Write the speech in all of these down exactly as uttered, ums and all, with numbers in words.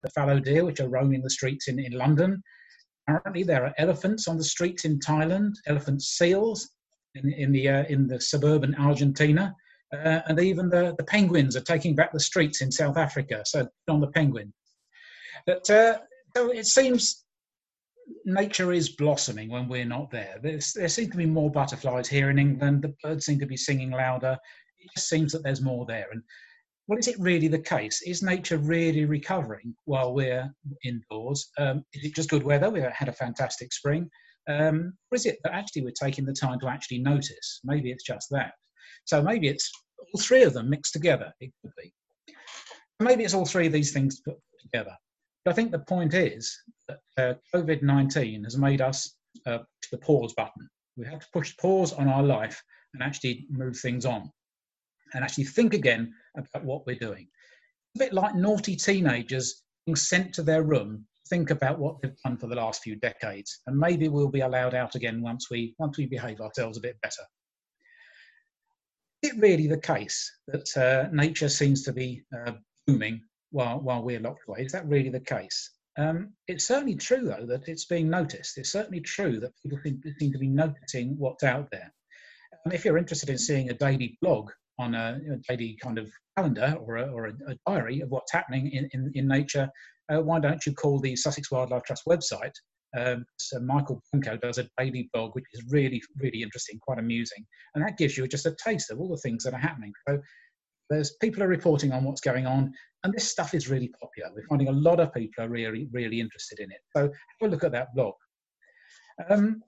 the fallow deer, which are roaming the streets in, in London. Apparently, there are elephants on the streets in Thailand, elephant seals in, in, the, uh, in the suburban Argentina, uh, and even the, the penguins are taking back the streets in South Africa, so on the penguin. But uh, so it seems nature is blossoming when we're not there. There's, there seem to be more butterflies here in England, the birds seem to be singing louder, it just seems that there's more there. And well, is it really the case? Is nature really recovering while we're indoors? Um, is it just good weather? We've had a fantastic spring. Um, or is it that actually we're taking the time to actually notice? Maybe it's just that. So maybe it's all three of them mixed together. It could be. Maybe it's all three of these things put together. But I think the point is that uh, COVID nineteen has made us uh, push the pause button. We have to push pause on our life and actually move things on and actually think again about what we're doing. A bit like naughty teenagers being sent to their room, think about what they've done for the last few decades, and maybe we'll be allowed out again once we, once we behave ourselves a bit better. Is it really the case that uh, nature seems to be uh, booming while, while we're locked away? Is that really the case? Um, it's certainly true, though, that it's being noticed. It's certainly true that people seem, seem to be noticing what's out there. And if you're interested in seeing a daily blog on a, a daily kind of calendar or a, or a, a diary of what's happening in, in, in nature, uh, why don't you call the Sussex Wildlife Trust website? Um, so Michael Blanco does a daily blog, which is really, really interesting, quite amusing. And that gives you just a taste of all the things that are happening. So there's people are reporting on what's going on, and this stuff is really popular. We're finding a lot of people are really, really interested in it. So have a look at that blog. Um,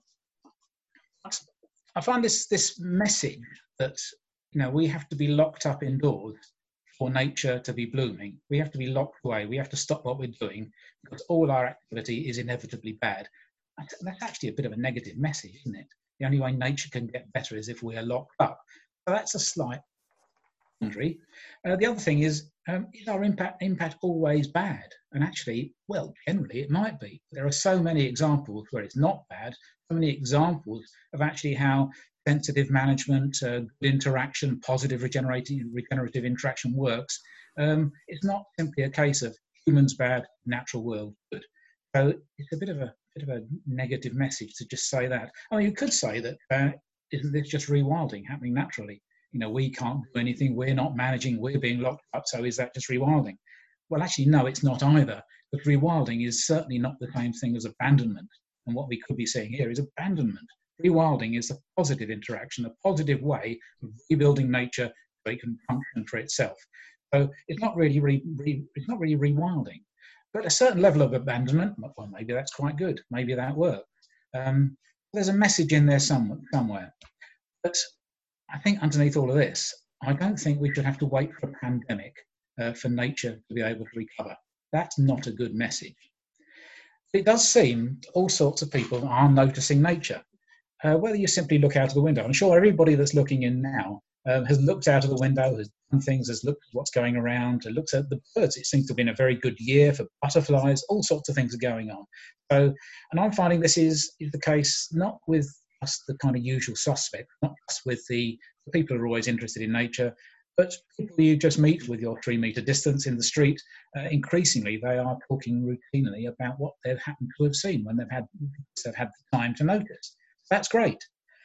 I find this, this message that, you know, we have to be locked up indoors for nature to be blooming. We have to be locked away. We have to stop what we're doing because all our activity is inevitably bad. That's actually a bit of a negative message, isn't it? The only way nature can get better is if we are locked up. So that's a slight boundary. Uh, the other thing is, um, is our impact, impact always bad? And actually, well, generally it might be. There are so many examples where it's not bad, so many examples of actually how sensitive management, uh, good interaction, positive regenerative, regenerative interaction works. Um, it's not simply a case of humans bad, natural world good. So it's a bit of a bit of a negative message to just say that. I mean, you could say that uh, isn't this just rewilding happening naturally? You know, we can't do anything, we're not managing, we're being locked up, so is that just rewilding? Well, actually, no, it's not either. But rewilding is certainly not the same thing as abandonment. And what we could be saying here is abandonment. Rewilding is a positive interaction, a positive way of rebuilding nature so it can function for itself. So it's not really, re, re, it's not really rewilding. But a certain level of abandonment, well, maybe that's quite good. Maybe that works. Um, there's a message in there some, somewhere. But I think underneath all of this, I don't think we should have to wait for a pandemic uh, for nature to be able to recover. That's not a good message. It does seem all sorts of people are noticing nature. Uh, whether you simply look out of the window, I'm sure everybody that's looking in now um, has looked out of the window, has done things, has looked at what's going around, looks at the birds. It seems to have been a very good year for butterflies. All sorts of things are going on. So, and I'm finding this is, is the case not with us, the kind of usual suspects, not just with the, the people who are always interested in nature, but people you just meet with your three metre distance in the street. Uh, increasingly, they are talking routinely about what they've happened to have seen when they've had they've had the time to notice. That's great.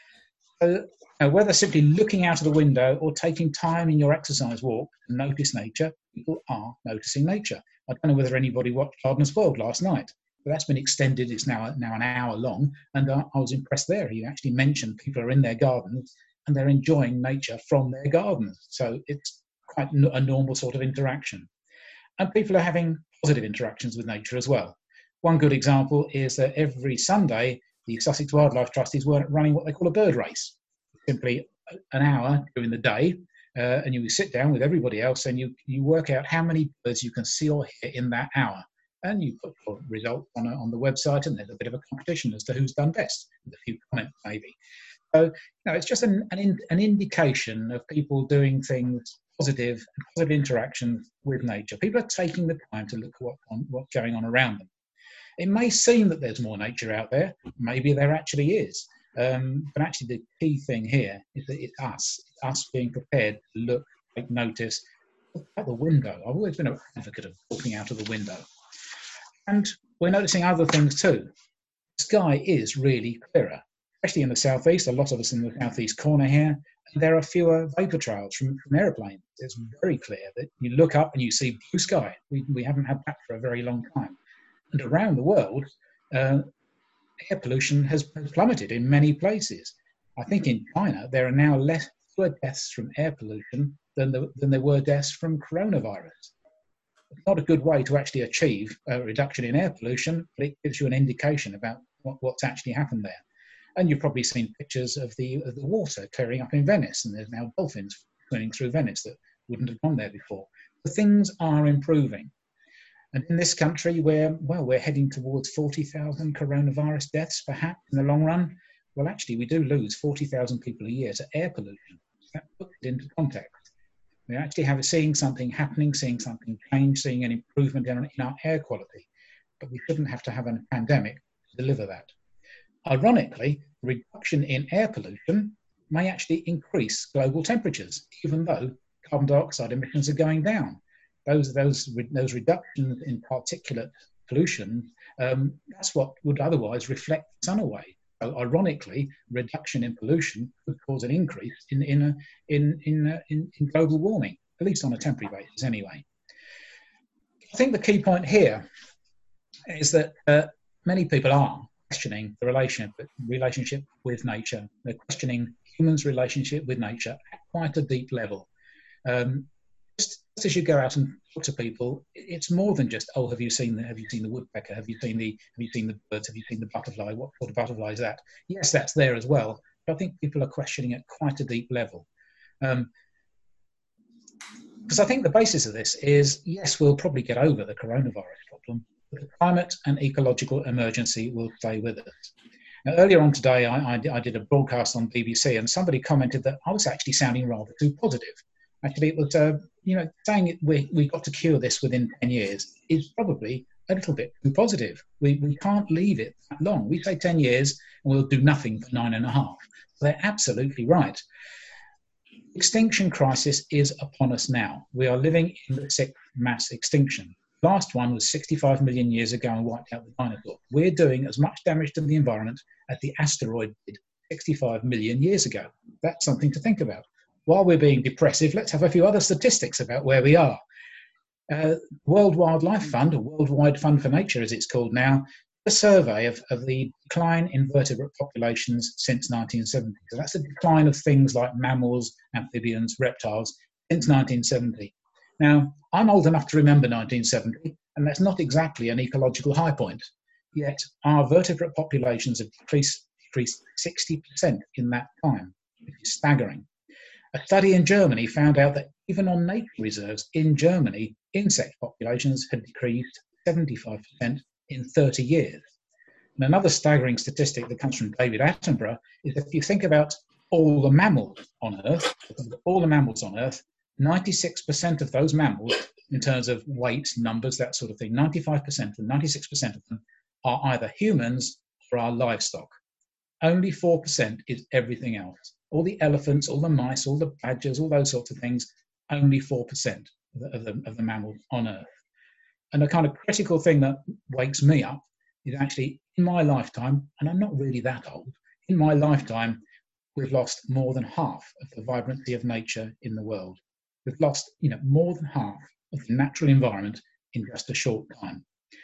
So, uh, whether simply looking out of the window or taking time in your exercise walk to notice nature, people are noticing nature. I don't know whether anybody watched Gardener's World last night, but that's been extended. It's now now an hour long, and uh, I was impressed there. He actually mentioned people are in their gardens and they're enjoying nature from their gardens. So it's quite a normal sort of interaction. And people are having positive interactions with nature as well. One good example is that every Sunday, the Sussex Wildlife Trust is running what they call a bird race. Simply an hour during the day, uh, and you sit down with everybody else and you, you work out how many birds you can see or hear in that hour. And you put your result on, a, on the website, and there's a bit of a competition as to who's done best, with a few comments maybe. So, you know, it's just an, an, an indication of people doing things positive, positive interactions with nature. People are taking the time to look at what, on, what's going on around them. It may seem that there's more nature out there. Maybe there actually is. Um, but actually the key thing here is that it's us, it's us being prepared to look, take notice, look out the window. I've always been an advocate of looking out of the window. And we're noticing other things too. The sky is really clearer, especially in the southeast. A lot of us in the southeast corner here, and there are fewer vapor trails from, from airplanes. It's very clear that you look up and you see blue sky. We, we haven't had that for a very long time. And around the world, uh, air pollution has, has plummeted in many places. I think in China, there are now less fewer deaths from air pollution than, the, than there were deaths from coronavirus. It's not a good way to actually achieve a reduction in air pollution, but it gives you an indication about what, what's actually happened there. And you've probably seen pictures of the, of the water clearing up in Venice, and there's now dolphins swimming through Venice that wouldn't have gone there before. So things are improving. And in this country, we're, well, we're heading towards forty thousand coronavirus deaths, perhaps, in the long run. Well, actually, we do lose forty thousand people a year to air pollution. That puts it into context. We actually have seeing something happening, seeing something change, seeing an improvement in, in our air quality. But we shouldn't have to have a pandemic to deliver that. Ironically, reduction in air pollution may actually increase global temperatures, even though carbon dioxide emissions are going down. Those, those, those reductions in particulate pollution, um, that's what would otherwise reflect the sun away. So ironically, reduction in pollution could cause an increase in, in, a, in, in, a, in, in global warming, at least on a temporary basis anyway. I think the key point here is that uh, many people are questioning the relationship, relationship with nature. They're questioning humans' relationship with nature at quite a deep level. Um, just, just as you go out and talk to people, it's more than just, oh, have you seen the have you seen the woodpecker? Have you seen the have you seen the birds? Have you seen the butterfly? What sort of butterfly is that? Yes, that's there as well. But I think people are questioning at quite a deep level. Um, because I think the basis of this is, yes, we'll probably get over the coronavirus problem, but the climate and ecological emergency will stay with us. Now, earlier on today, I, I, I did a broadcast on B B C, and somebody commented that I was actually sounding rather too positive. Actually, it was, uh, you know, saying we we got to cure this within ten years is probably a little bit too positive. We we can't leave it that long. We say ten years and we'll do nothing for nine and a half. So they're absolutely right. Extinction crisis is upon us now. We are living in the sixth mass extinction. The last one was sixty-five million years ago and wiped out the dinosaurs. We're doing as much damage to the environment as the asteroid did sixty-five million years ago. That's something to think about. While we're being depressive, let's have a few other statistics about where we are. Uh, World Wildlife Fund, or Worldwide Fund for Nature as it's called now, a survey of, of the decline in vertebrate populations since nineteen seventy. So that's a decline of things like mammals, amphibians, reptiles since nineteen seventy. Now, I'm old enough to remember nineteen seventy, and that's not exactly an ecological high point. Yet our vertebrate populations have decreased, decreased sixty percent in that time, which is staggering. A study in Germany found out that even on nature reserves in Germany, insect populations had decreased seventy-five percent in thirty years. And another staggering statistic that comes from David Attenborough is that if you think about all the mammals on Earth, all the mammals on Earth, ninety-six percent of those mammals, in terms of weight, numbers, that sort of thing, ninety-five percent and ninety-six percent of them are either humans or are livestock. Only four percent is everything else. All the elephants, all the mice, all the badgers, all those sorts of things, only four percent of the, of the, of the mammals on Earth. And the kind of critical thing that wakes me up is actually in my lifetime, and I'm not really that old, in my lifetime, we've lost more than half of the vibrancy of nature in the world. We've lost, you know, more than half of the natural environment in just a short time.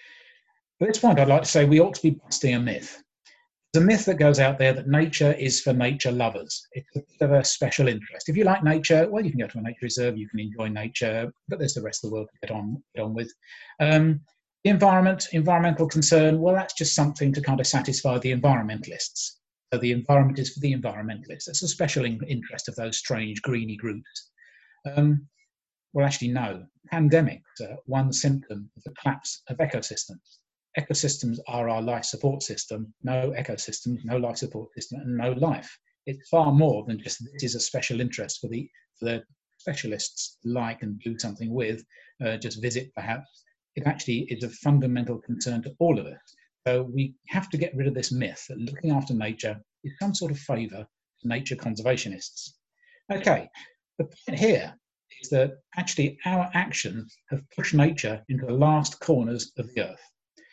At this point, I'd like to say we ought to be busting a myth. There's a myth that goes out there that nature is for nature lovers. It's a bit of a special interest. If you like nature, well, you can go to a nature reserve, you can enjoy nature, but there's the rest of the world to get on, get on with. Um, the environment, environmental concern, well, that's just something to kind of satisfy the environmentalists. So the environment is for the environmentalists. It's a special in interest of those strange greeny groups. Um, well, actually, no. Pandemics are one symptom of the collapse of ecosystems. Ecosystems are our life support system. No ecosystems, no life support system, and no life. It's far more than just this is a special interest for the, for the specialists to like and do something with, uh, just visit perhaps. It actually is a fundamental concern to all of us. So we have to get rid of this myth that looking after nature is some sort of favour to nature conservationists. Okay, the point here is that actually our actions have pushed nature into the last corners of the earth.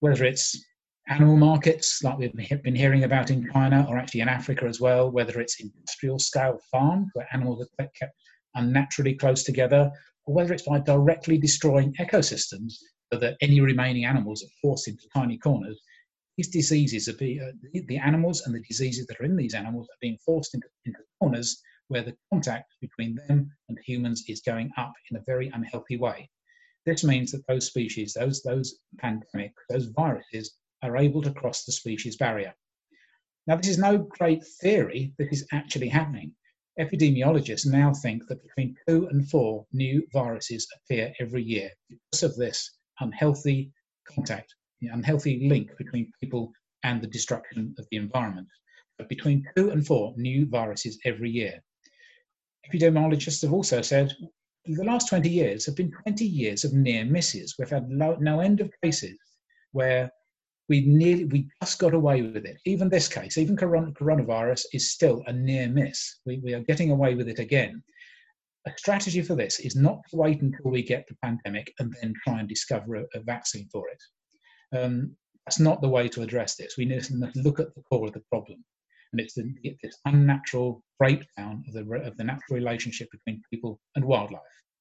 whether it's animal markets like we've been hearing about in China, or actually in Africa as well, whether it's industrial scale farms where animals are kept unnaturally close together, or whether it's by directly destroying ecosystems so that any remaining animals are forced into tiny corners. These diseases are being, uh, the animals and the diseases that are in these animals are being forced into, into corners where the contact between them and humans is going up in a very unhealthy way. This means that those species, those, those pandemics, those viruses are able to cross the species barrier. Now, this is no great theory, this is actually happening. Epidemiologists now think that between two and four new viruses appear every year because of this unhealthy contact, the unhealthy link between people and the destruction of the environment. But between two and four new viruses every year. Epidemiologists have also said the last twenty years have been twenty years of near misses. We've had no, no end of cases where we nearly, we just got away with it. Even this case, even coronavirus is still a near miss. We, we are getting away with it again. A strategy for this is not to wait until we get the pandemic and then try and discover a, a vaccine for it. Um, that's not the way to address this. We need to look at the core of the problem. And it's the, this unnatural breakdown of the, of the natural relationship between people and wildlife.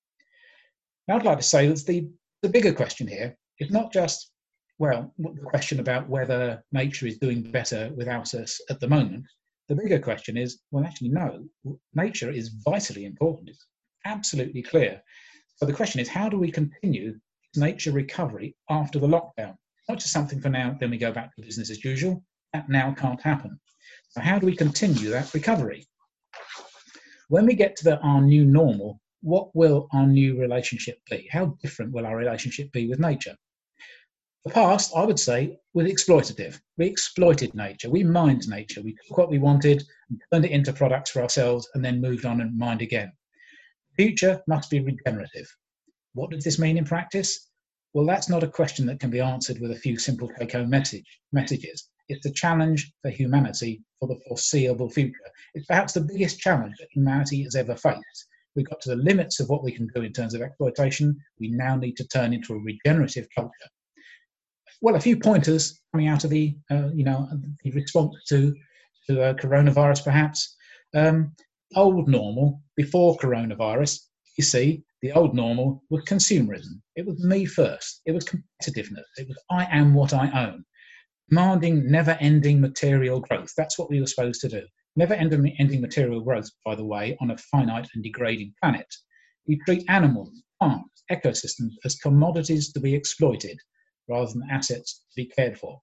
Now, I'd like to say that the, the bigger question here is not just, well, the question about whether nature is doing better without us at the moment. The bigger question is, well, actually, no, nature is vitally important. It's absolutely clear. So the question is, how do we continue nature recovery after the lockdown? Not just something for now, then we go back to business as usual. That now can't happen. So how do we continue that recovery? When we get to the, our new normal, what will our new relationship be? How different will our relationship be with nature? The past, I would say, was exploitative. We exploited nature. We mined nature. We took what we wanted and turned it into products for ourselves and then moved on and mined again. The future must be regenerative. What does this mean in practice? Well, that's not a question that can be answered with a few simple take-home message, messages. It's a challenge for humanity for the foreseeable future. It's perhaps the biggest challenge that humanity has ever faced. We've got to the limits of what we can do in terms of exploitation. We now need to turn into a regenerative culture. Well, a few pointers coming out of the, uh, you know, the response to, to uh, coronavirus, perhaps. Um, old normal, before coronavirus, you see, the old normal was consumerism. It was me first. It was competitiveness. It was I am what I own. Demanding never-ending material growth. That's what we were supposed to do. Never-ending material growth, by the way, on a finite and degrading planet. We treat animals, plants, ecosystems as commodities to be exploited rather than assets to be cared for.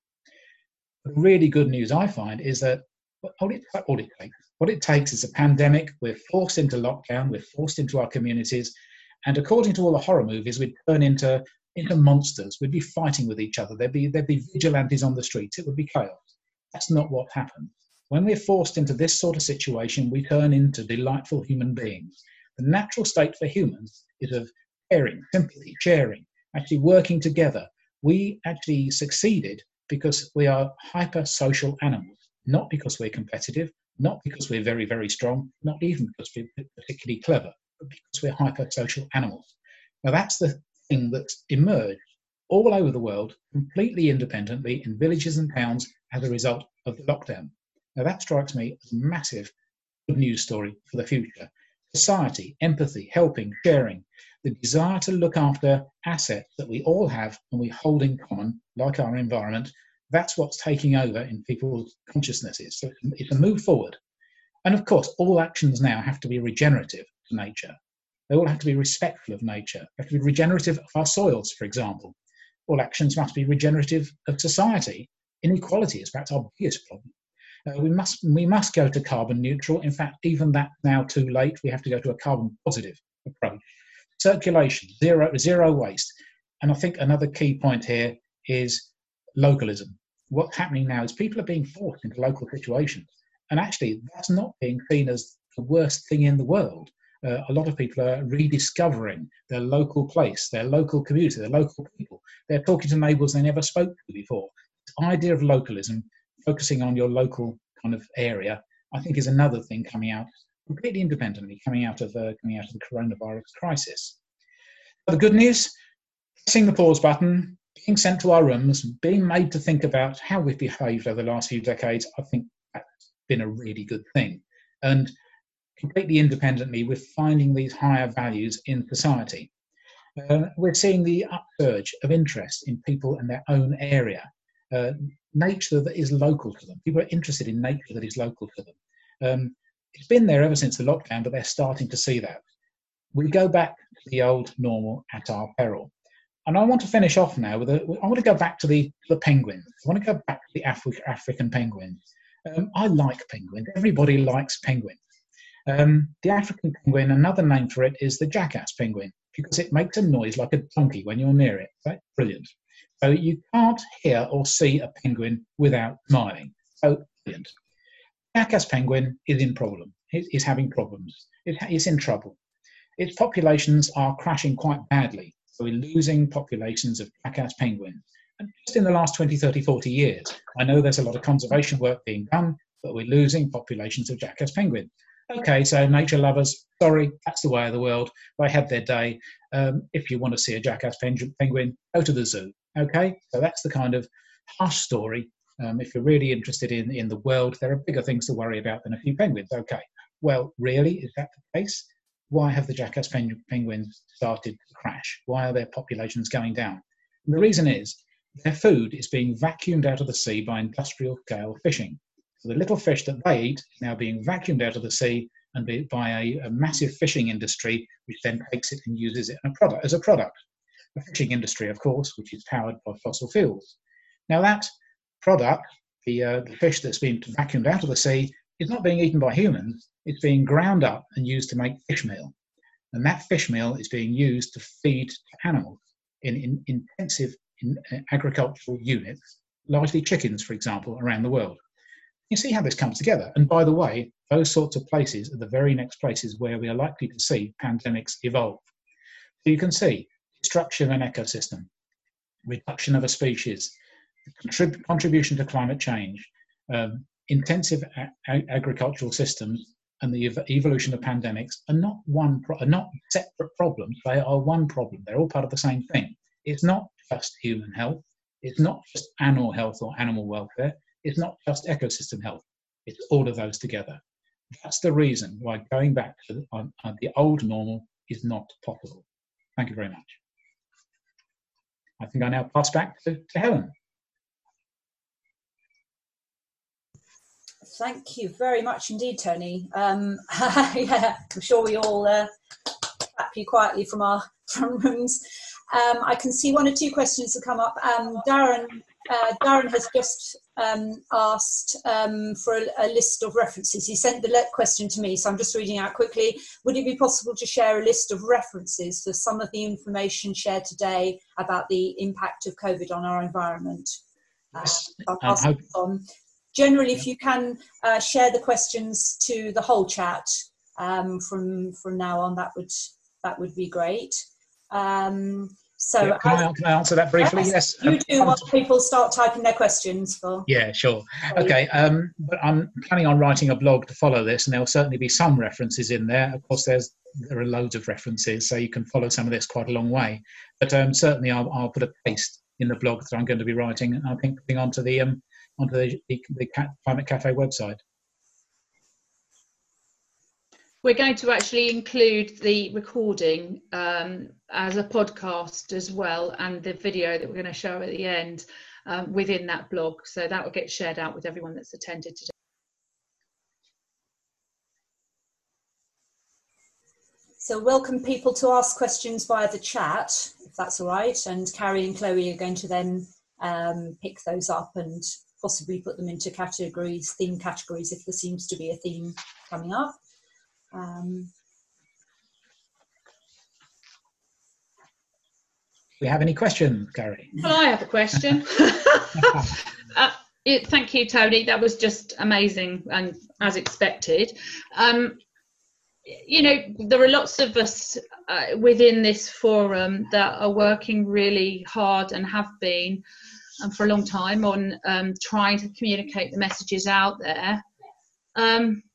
The really good news I find is that all it, all it takes, what it takes is a pandemic. We're forced into lockdown. We're forced into our communities. And according to all the horror movies, we'd turn into into monsters. We'd be fighting with each other. There'd be, there'd be vigilantes on the streets. It would be chaos. That's not what happened. When we're forced into this sort of situation, we turn into delightful human beings. The natural state for humans is of caring, sympathy, sharing, actually working together. We actually succeeded because we are hyper-social animals, not because we're competitive, not because we're very, very strong, not even because we're particularly clever, but because we're hyper-social animals. Now, that's the thing that's emerged all over the world, completely independently in villages and towns as a result of the lockdown. Now that strikes me as a massive good news story for the future. Society, empathy, helping, sharing, the desire to look after assets that we all have and we hold in common, like our environment, that's what's taking over in people's consciousnesses. So it's a move forward. And of course, all actions now have to be regenerative to nature. They all have to be respectful of nature, have to be regenerative of our soils, for example. All actions must be regenerative of society. Inequality is perhaps our biggest problem. Uh, we must we must go to carbon neutral. In fact, even that's now too late. We have to go to a carbon positive approach. Circulation, zero, zero waste. And I think another key point here is localism. What's happening now is people are being forced into local situations. And actually, that's not being seen as the worst thing in the world. Uh, a lot of people are rediscovering their local place, their local community, their local people. They're talking to neighbours they never spoke to before. This idea of localism, focusing on your local kind of area, I think is another thing coming out completely independently, coming out of uh, coming out of the coronavirus crisis. But the good news, pressing the pause button, being sent to our rooms, being made to think about how we've behaved over the last few decades, I think that's been a really good thing. And completely independently, we're finding these higher values in society. Uh, we're seeing the upsurge of interest in people in their own area, uh, nature that is local to them. People are interested in nature that is local to them. Um, it's been there ever since the lockdown, but they're starting to see that. We go back to the old normal at our peril. And I want to finish off now with a, I want to go back to the, the penguins. I want to go back to the Afri- African penguins. Um, I like penguins. Everybody likes penguins. Um, the African penguin, another name for it is the jackass penguin, because it makes a noise like a donkey when you're near it. That's brilliant. So you can't hear or see a penguin without smiling. So brilliant. Jackass penguin is in problem. It is having problems. It, it's in trouble. Its populations are crashing quite badly. So we're losing populations of jackass penguins. And just in the last twenty, thirty, forty years, I know there's a lot of conservation work being done, but we're losing populations of jackass penguins. Okay, so nature lovers, sorry, that's the way of the world. They had their day. Um, if you want to see a jackass penguin, go to the zoo. Okay, so that's the kind of harsh story. Um, if you're really interested in, in the world, there are bigger things to worry about than a few penguins. Okay, well, really, is that the case? Why have the jackass penguins started to crash? Why are their populations going down? And the reason is their food is being vacuumed out of the sea by industrial scale fishing. So the little fish that they eat is now being vacuumed out of the sea and be, by a, a massive fishing industry, which then takes it and uses it in a product, as a product. The fishing industry, of course, which is powered by fossil fuels. Now that product, the, uh, the fish that's been vacuumed out of the sea, is not being eaten by humans. It's being ground up and used to make fish meal. And that fish meal is being used to feed animals in, in intensive in, uh, agricultural units, largely chickens, for example, around the world. You see how this comes together. And by the way, those sorts of places are the very next places where we are likely to see pandemics evolve. So you can see destruction of an ecosystem, reduction of a species, contrib- contribution to climate change, um, intensive a- agricultural systems, and the ev- evolution of pandemics are not one, pro- are not separate problems. They are one problem. They're all part of the same thing. It's not just human health. It's not just animal health or animal welfare. It's not just ecosystem health. It's all of those together. That's the reason why going back to the, uh, uh, the old normal is not possible. Thank you very much. I think I now pass back to, to Helen. Thank you very much indeed, Tony. Um, yeah, I'm sure we all uh, clap you quietly from our from rooms. Um, I can see one or two questions have come up. Um, Darren, uh, Darren has just um, asked um, for a, a list of references. He sent the question to me, so I'm just reading out quickly. Would it be possible to share a list of references for some of the information shared today about the impact of COVID on our environment? Uh, I'll pass it on. Generally, if you can uh, share the questions to the whole chat um, from from now on, that would that would be great. Um, so, yeah, can, as, I, can I answer that briefly? Yes. yes. You do um, while people start typing their questions for. Yeah, sure. Okay, um, but I'm planning on writing a blog to follow this, and there'll certainly be some references in there. Of course, there's there are loads of references, so you can follow some of this quite a long way. But um, certainly, I'll, I'll put a paste in the blog that I'm going to be writing, and I think putting onto the um, onto the, the, the Climate Cafe website. We're going to actually include the recording um, as a podcast as well, and the video that we're going to show at the end um, within that blog. So that will get shared out with everyone that's attended today. So welcome people to ask questions via the chat, if that's all right. And Carrie and Chloe are going to then um, pick those up and possibly put them into categories, theme categories, if there seems to be a theme coming up. Um, Do we have any questions, Carrie? Well, I have a question. uh, it, thank you, Tony. That was just amazing and as expected. Um, you know, there are lots of us uh, within this forum that are working really hard and have been um, for a long time on um, trying to communicate the messages out there. Um,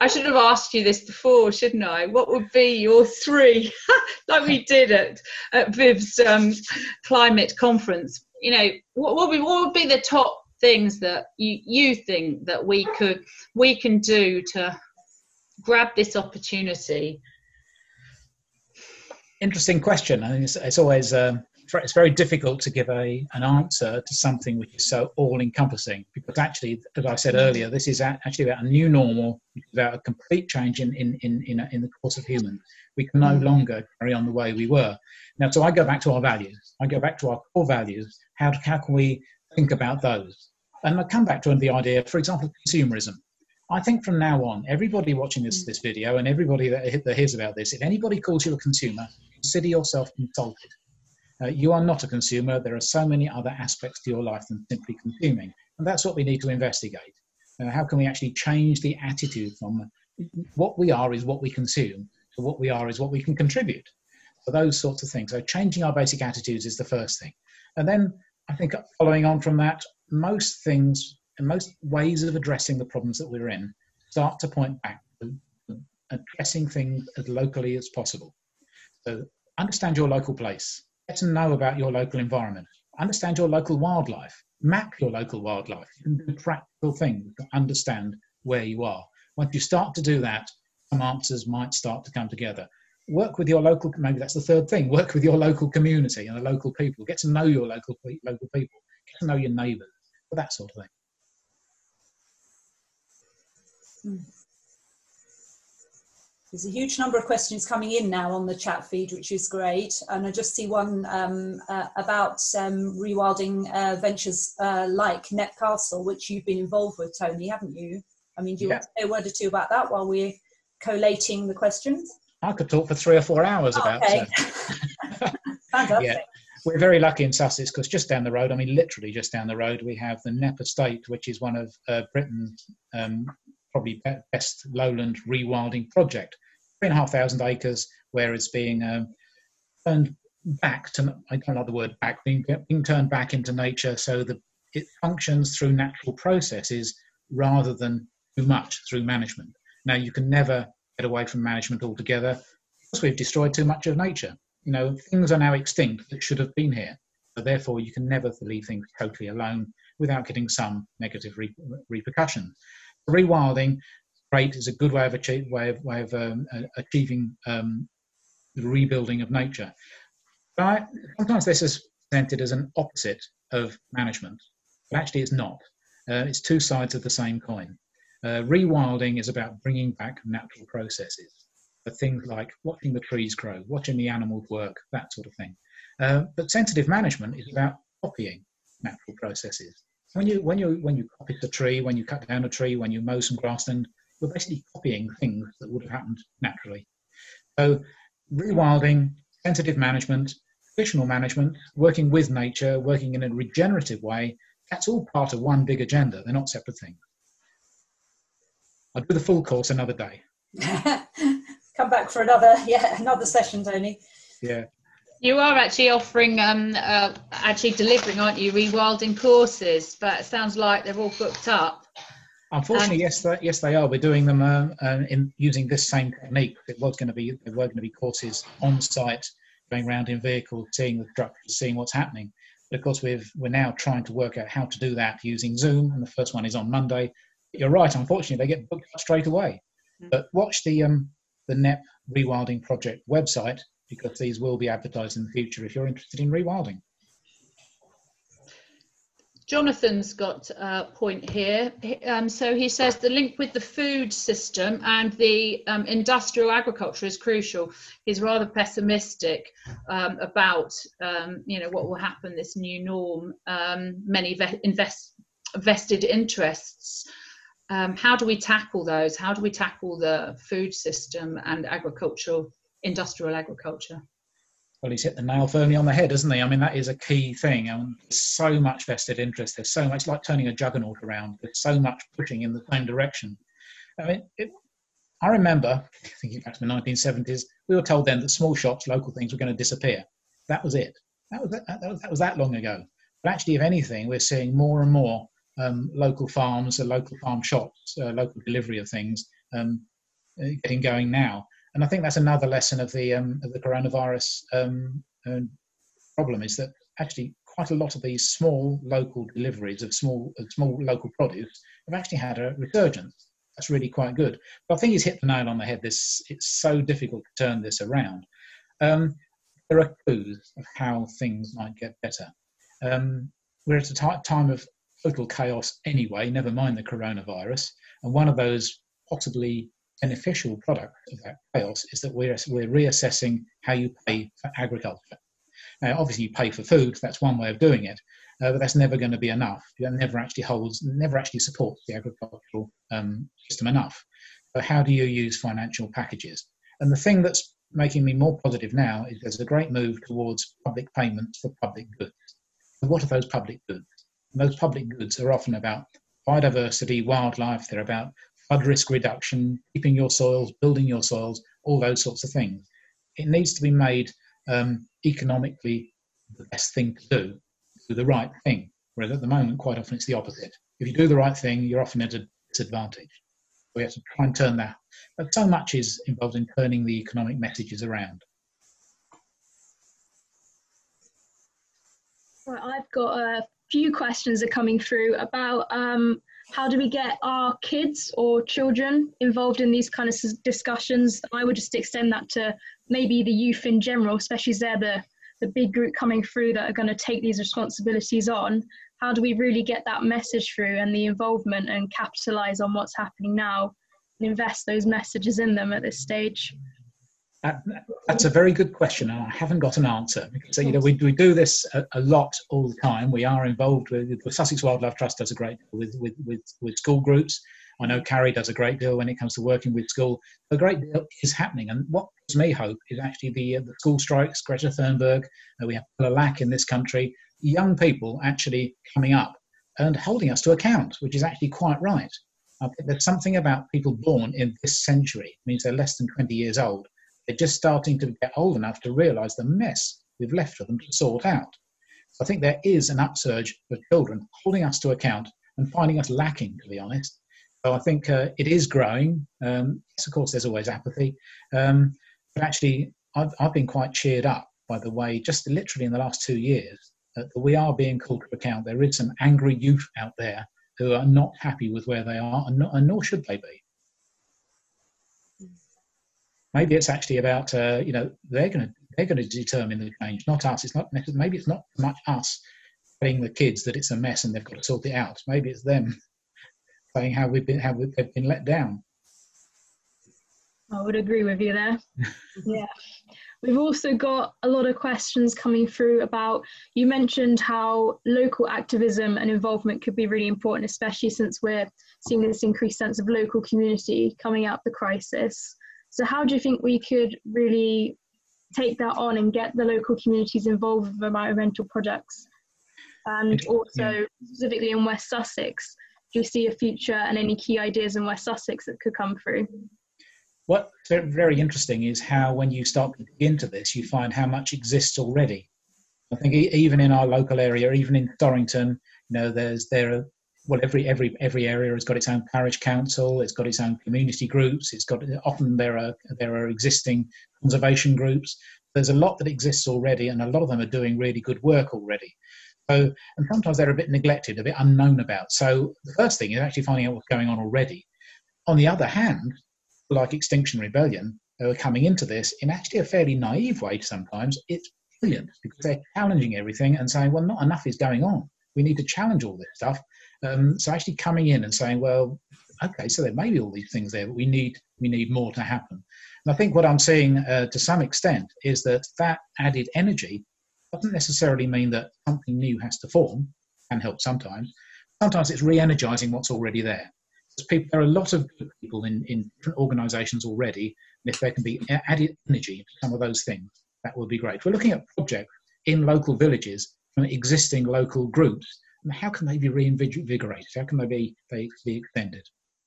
I should have asked you this before, shouldn't I? What would be your three, like we did at, at Viv's um, climate conference? You know, what would, be, what would be the top things that you, you think that we could, we can do to grab this opportunity? Interesting question. I think it's, it's always um, it's very difficult to give a an answer to something which is so all-encompassing, because actually, as I said earlier, this is actually about a new normal, about a complete change in in in in, in the course of humans. We can no longer carry on the way we were. Now, so I go back to our values. I go back to our core values. How how can we think about those? And I come back to the idea, for example, consumerism. I think from now on, everybody watching this this video and everybody that, that hears about this, if anybody calls you a consumer, consider yourself insulted. Uh, you are not a consumer. There are so many other aspects to your life than simply consuming. And that's what we need to investigate. Uh, how can we actually change the attitude from what we are is what we consume to what we are is what we can contribute? So those sorts of things. So changing our basic attitudes is the first thing. And then I think following on from that, most things and most ways of addressing the problems that we're in start to point back to addressing things as locally as possible. So understand your local place. Get to know about your local environment. Understand your local wildlife. Map your local wildlife. You can do practical things to understand where you are. Once you start to do that, some answers might start to come together. Work with your local, maybe that's the third thing, work with your local community and the local people. Get to know your local, local people. Get to know your neighbours, that sort of thing. Hmm. There's a huge number of questions coming in now on the chat feed, which is great. And I just see one um, uh, about um, rewilding uh, ventures uh, like Knepp Castle, which you've been involved with, Tony, haven't you? I mean, do you Yeah. want to say a word or two about that while we're collating the questions? I could talk for three or four hours Oh, about okay. uh, Fantastic. Yeah. We're very lucky in Sussex because just down the road, I mean, literally just down the road, we have the Knepp Estate, which is one of uh, Britain's um, probably best lowland rewilding project. Three and a half thousand acres where it's being um, turned back to, I don't like the word back, being, being turned back into nature so that it functions through natural processes rather than too much through management. Now, you can never get away from management altogether because we've destroyed too much of nature. You know, things are now extinct that should have been here. So therefore, you can never leave things totally alone without getting some negative re repercussions. Rewilding, great, is a good way of, achieve, way of, way of um, uh, achieving um, the rebuilding of nature. But I, sometimes this is presented as an opposite of management, but actually it's not. Uh, it's two sides of the same coin. Uh, rewilding is about bringing back natural processes. For things like watching the trees grow, watching the animals work, that sort of thing. Uh, but sensitive management is about copying natural processes. When you when you when you copy a tree, when you cut down a tree, when you mow some grassland, you're basically copying things that would have happened naturally. So rewilding, sensitive management, traditional management, working with nature, working in a regenerative way, that's all part of one big agenda. They're not separate things. I'll do the full course another day. Come back for another, yeah, another session, Tony. Yeah. You are actually offering, um, uh, actually delivering, aren't you, rewilding courses? But it sounds like they're all booked up. Unfortunately, um, yes, they, yes, they are. We're doing them uh, uh, in using this same technique. It was going to be there were going to be courses on site, going around in vehicles, seeing the structures, seeing what's happening. But of course, we've we're now trying to work out how to do that using Zoom, and the first one is on Monday. But you're right. Unfortunately, they get booked up straight away. Mm-hmm. But watch the um, the Knepp Rewilding Project website, because these will be advertised in the future if you're interested in rewilding. Jonathan's got a point here. Um, so he says the link with the food system and the um, industrial agriculture is crucial. He's rather pessimistic um, about, um, you know, what will happen, this new norm, um, many ve invest vested interests. Um, how do we tackle those? How do we tackle the food system and agricultural, industrial agriculture? Well, he's hit the nail firmly on the head, hasn't he? I mean, that is a key thing. I mean, there's so much vested interest. There's so much, like turning a juggernaut around. There's so much pushing in the same direction. I mean, it, I remember, thinking back to the nineteen seventies, we were told then that small shops, local things were going to disappear. That was it. That was that, that, was, that was that long ago. But actually, if anything, we're seeing more and more um, local farms, uh, local farm shops, uh, local delivery of things um, getting going now. And I think that's another lesson of the um, of the coronavirus um, uh, problem, is that actually quite a lot of these small local deliveries of small of small local produce have actually had a resurgence. That's really quite good. But I think he's hit the nail on the head. This it's so difficult to turn this around. Um, there are clues of how things might get better. Um, we're at a t- time of total chaos anyway, never mind the coronavirus. And one of those possibly beneficial products of that chaos is that we're, we're reassessing how you pay for agriculture. Now, obviously, you pay for food. That's one way of doing it, uh, but that's never going to be enough. That never actually holds, never actually supports the agricultural um, system enough. So how do you use financial packages? And the thing that's making me more positive now is there's a great move towards public payments for public goods. So what are those public goods? And those public goods are often about biodiversity, wildlife. They're about flood risk reduction, keeping your soils, building your soils, all those sorts of things. It needs to be made um, economically the best thing to do, do the right thing. Whereas at the moment, quite often it's the opposite. If you do the right thing, you're often at a disadvantage. We have to try and turn that. But so much is involved in turning the economic messages around. Right, I've got a few questions that are coming through about um, how do we get our kids or children involved in these kind of discussions. I would just extend that to maybe the youth in general, especially as they're the, the big group coming through that are going to take these responsibilities on. How do we really get that message through and the involvement and capitalise on what's happening now and invest those messages in them at this stage? That, that's a very good question, and I haven't got an answer. So, you know, we, we do this a, a lot all the time. We are involved with, with Sussex Wildlife Trust does a great deal with, with, with, with school groups. I know Carrie does a great deal when it comes to working with school. A great deal is happening, and what gives me hope is actually the, uh, the school strikes, Greta Thunberg, uh, we have Paula Lack in this country, young people actually coming up and holding us to account, which is actually quite right. I think there's something about people born in this century, it means they're less than twenty years old. They're just starting to get old enough to realise the mess we've left for them to sort out. So I think there is an upsurge of children holding us to account and finding us lacking, to be honest. So I think uh, it is growing. Um, yes, of course, there's always apathy. Um, but actually, I've, I've been quite cheered up by the way, just literally in the last two years, that we are being called to account. There is some angry youth out there who are not happy with where they are, and, not, and nor should they be. Maybe it's actually about, uh, you know, they're going to they're going to determine the change, not us. It's not maybe it's not so much us telling the kids that it's a mess and they've got to sort it out. Maybe it's them saying how we've been how we've been let down. I would agree with you there. Yeah. We've also got a lot of questions coming through about, you mentioned how local activism and involvement could be really important, especially since we're seeing this increased sense of local community coming out of the crisis. So how do you think we could really take that on and get the local communities involved with environmental projects? And also, yeah. specifically in West Sussex, do you see a future and any key ideas in West Sussex that could come through? What's very interesting is how when you start to dig into this, you find how much exists already. I think even in our local area, even in Dorrington, you know, there's there are well every every every area has got its own parish council, it's got its own community groups, it's got often there are there are existing conservation groups. There's a lot that exists already, and a lot of them are doing really good work already. So, and sometimes they're a bit neglected, a bit unknown about. So the first thing is actually finding out what's going on already. On the other hand, like Extinction Rebellion, who are coming into this in actually a fairly naive way sometimes, it's brilliant because they're challenging everything and saying, well, not enough is going on. We need to challenge all this stuff. Um, so actually coming in and saying, well, okay, so there may be all these things there, but we need we need more to happen. And I think what I'm seeing uh, to some extent is that that added energy doesn't necessarily mean that something new has to form, can help sometimes. Sometimes it's re-energizing what's already there. People, there are a lot of good people in, in different organisations already, and if there can be added energy to some of those things, that would be great. We're looking at projects in local villages from existing local groups, and how can they be reinvigorated? How can they be, they be extended?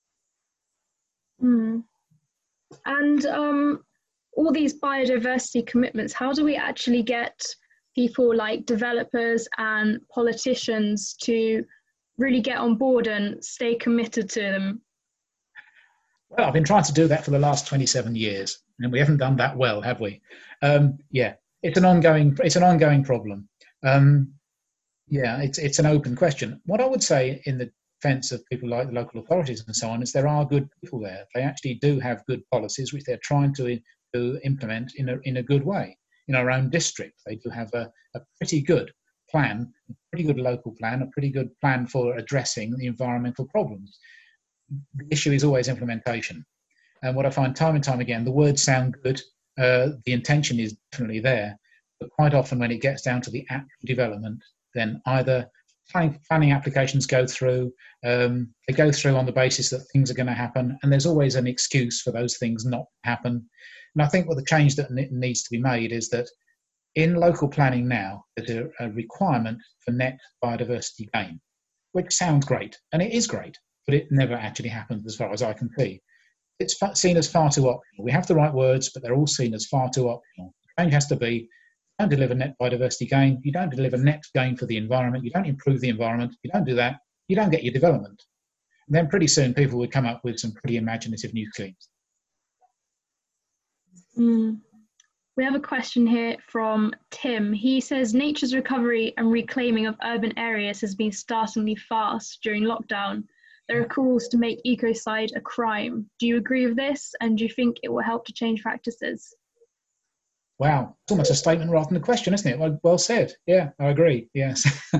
Mm. And um, all these biodiversity commitments, how do we actually get people like developers and politicians to really get on board and stay committed to them? Well, I've been trying to do that for the last twenty-seven years, and we haven't done that well, have we? Um, yeah, it's an ongoing it's an ongoing problem. Um, yeah, it's it's an open question. What I would say in the defence of people like the local authorities and so on is there are good people there. They actually do have good policies which they're trying to to implement in a in a good way. In our own district, they do have a, a pretty good plan, a pretty good local plan, a pretty good plan for addressing the environmental problems. The issue is always implementation. And what I find time and time again, the words sound good, uh, the intention is definitely there, but quite often when it gets down to the actual development, then either planning, planning applications go through, um, they go through on the basis that things are going to happen, and there's always an excuse for those things not to happen. And I think what the change that needs to be made is that in local planning now, there's a, a requirement for net biodiversity gain, which sounds great, and it is great, but it never actually happens as far as I can see. It's seen as far too optional. We have the right words, but they're all seen as far too optional. The change has to be, you don't deliver net biodiversity gain, you don't deliver net gain for the environment, you don't improve the environment, you don't do that, you don't get your development. And then pretty soon people would come up with some pretty imaginative new schemes. Mm. We have a question here from Tim. He says nature's recovery and reclaiming of urban areas has been startlingly fast during lockdown. There are calls to make ecocide a crime. Do you agree with this? And do you think it will help to change practices? Wow, it's almost a statement rather than a question, isn't it? Well, well said. Yeah, I agree. Yes. Does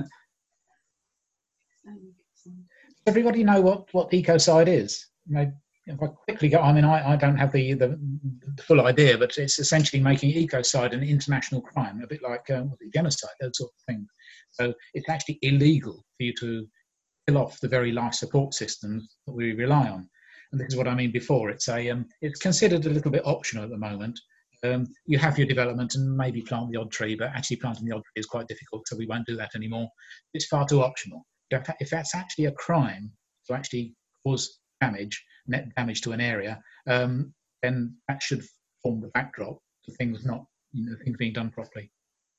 everybody know what, what ecocide is? You know, if I quickly go, I mean, I, I don't have the, the, the full idea, but it's essentially making ecocide an international crime, a bit like um, genocide, that sort of thing. So it's actually illegal for you to kill off the very life support systems that we rely on. And this is what I mean before. It's a um, it's considered a little bit optional at the moment. Um, you have your development and maybe plant the odd tree, but actually planting the odd tree is quite difficult, so we won't do that anymore. It's far too optional. If that's actually a crime to actually cause damage, net damage to an area, um, then that should form the backdrop to things not, you know, things being done properly.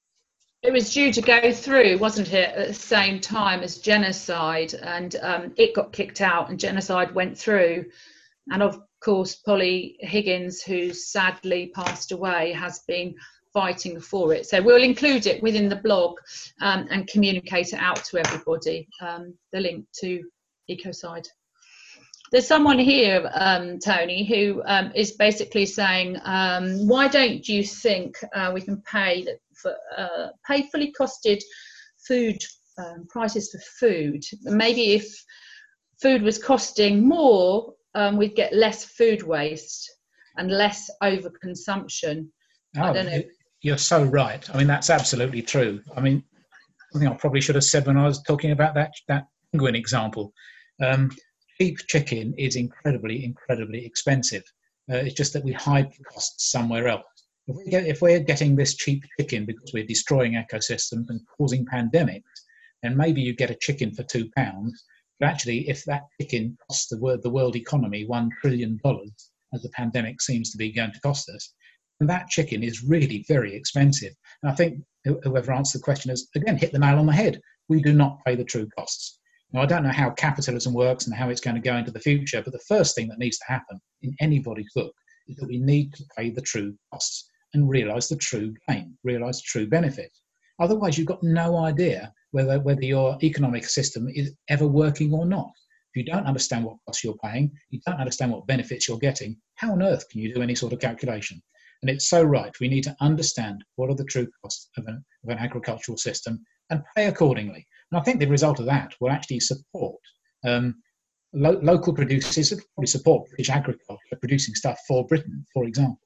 It was due to go through, wasn't it, at the same time as genocide, and um, it got kicked out and genocide went through. And of course, Polly Higgins, who sadly passed away, has been fighting for it. So we'll include it within the blog um, and communicate it out to everybody, um, the link to ecocide. There's someone here, um, Tony, who um, is basically saying, um, why don't you think uh, we can pay for uh, pay fully costed food um, prices for food? Maybe if food was costing more, um, we'd get less food waste and less overconsumption. Oh, I don't know. You're so right. I mean, that's absolutely true. I mean, I think I probably should have said when I was talking about that that penguin example. Um, Cheap chicken is incredibly, incredibly expensive. Uh, it's just that we hide the costs somewhere else. If, we get, if we're getting this cheap chicken because we're destroying ecosystems and causing pandemics, then maybe you get a chicken for two pounds. But actually, if that chicken costs the world, the world economy one trillion dollars, as the pandemic seems to be going to cost us, then that chicken is really very expensive. And I think whoever answered the question has, again, hit the nail on the head. We do not pay the true costs. Now, I don't know how capitalism works and how it's going to go into the future, but the first thing that needs to happen in anybody's book is that we need to pay the true costs and realise the true gain, realise true benefit. Otherwise, you've got no idea whether, whether your economic system is ever working or not. If you don't understand what costs you're paying, you don't understand what benefits you're getting, how on earth can you do any sort of calculation? And it's so right. We need to understand what are the true costs of an, of an agricultural system and pay accordingly. And I think the result of that will actually support um, lo- local producers, probably support British agriculture producing stuff for Britain, for example.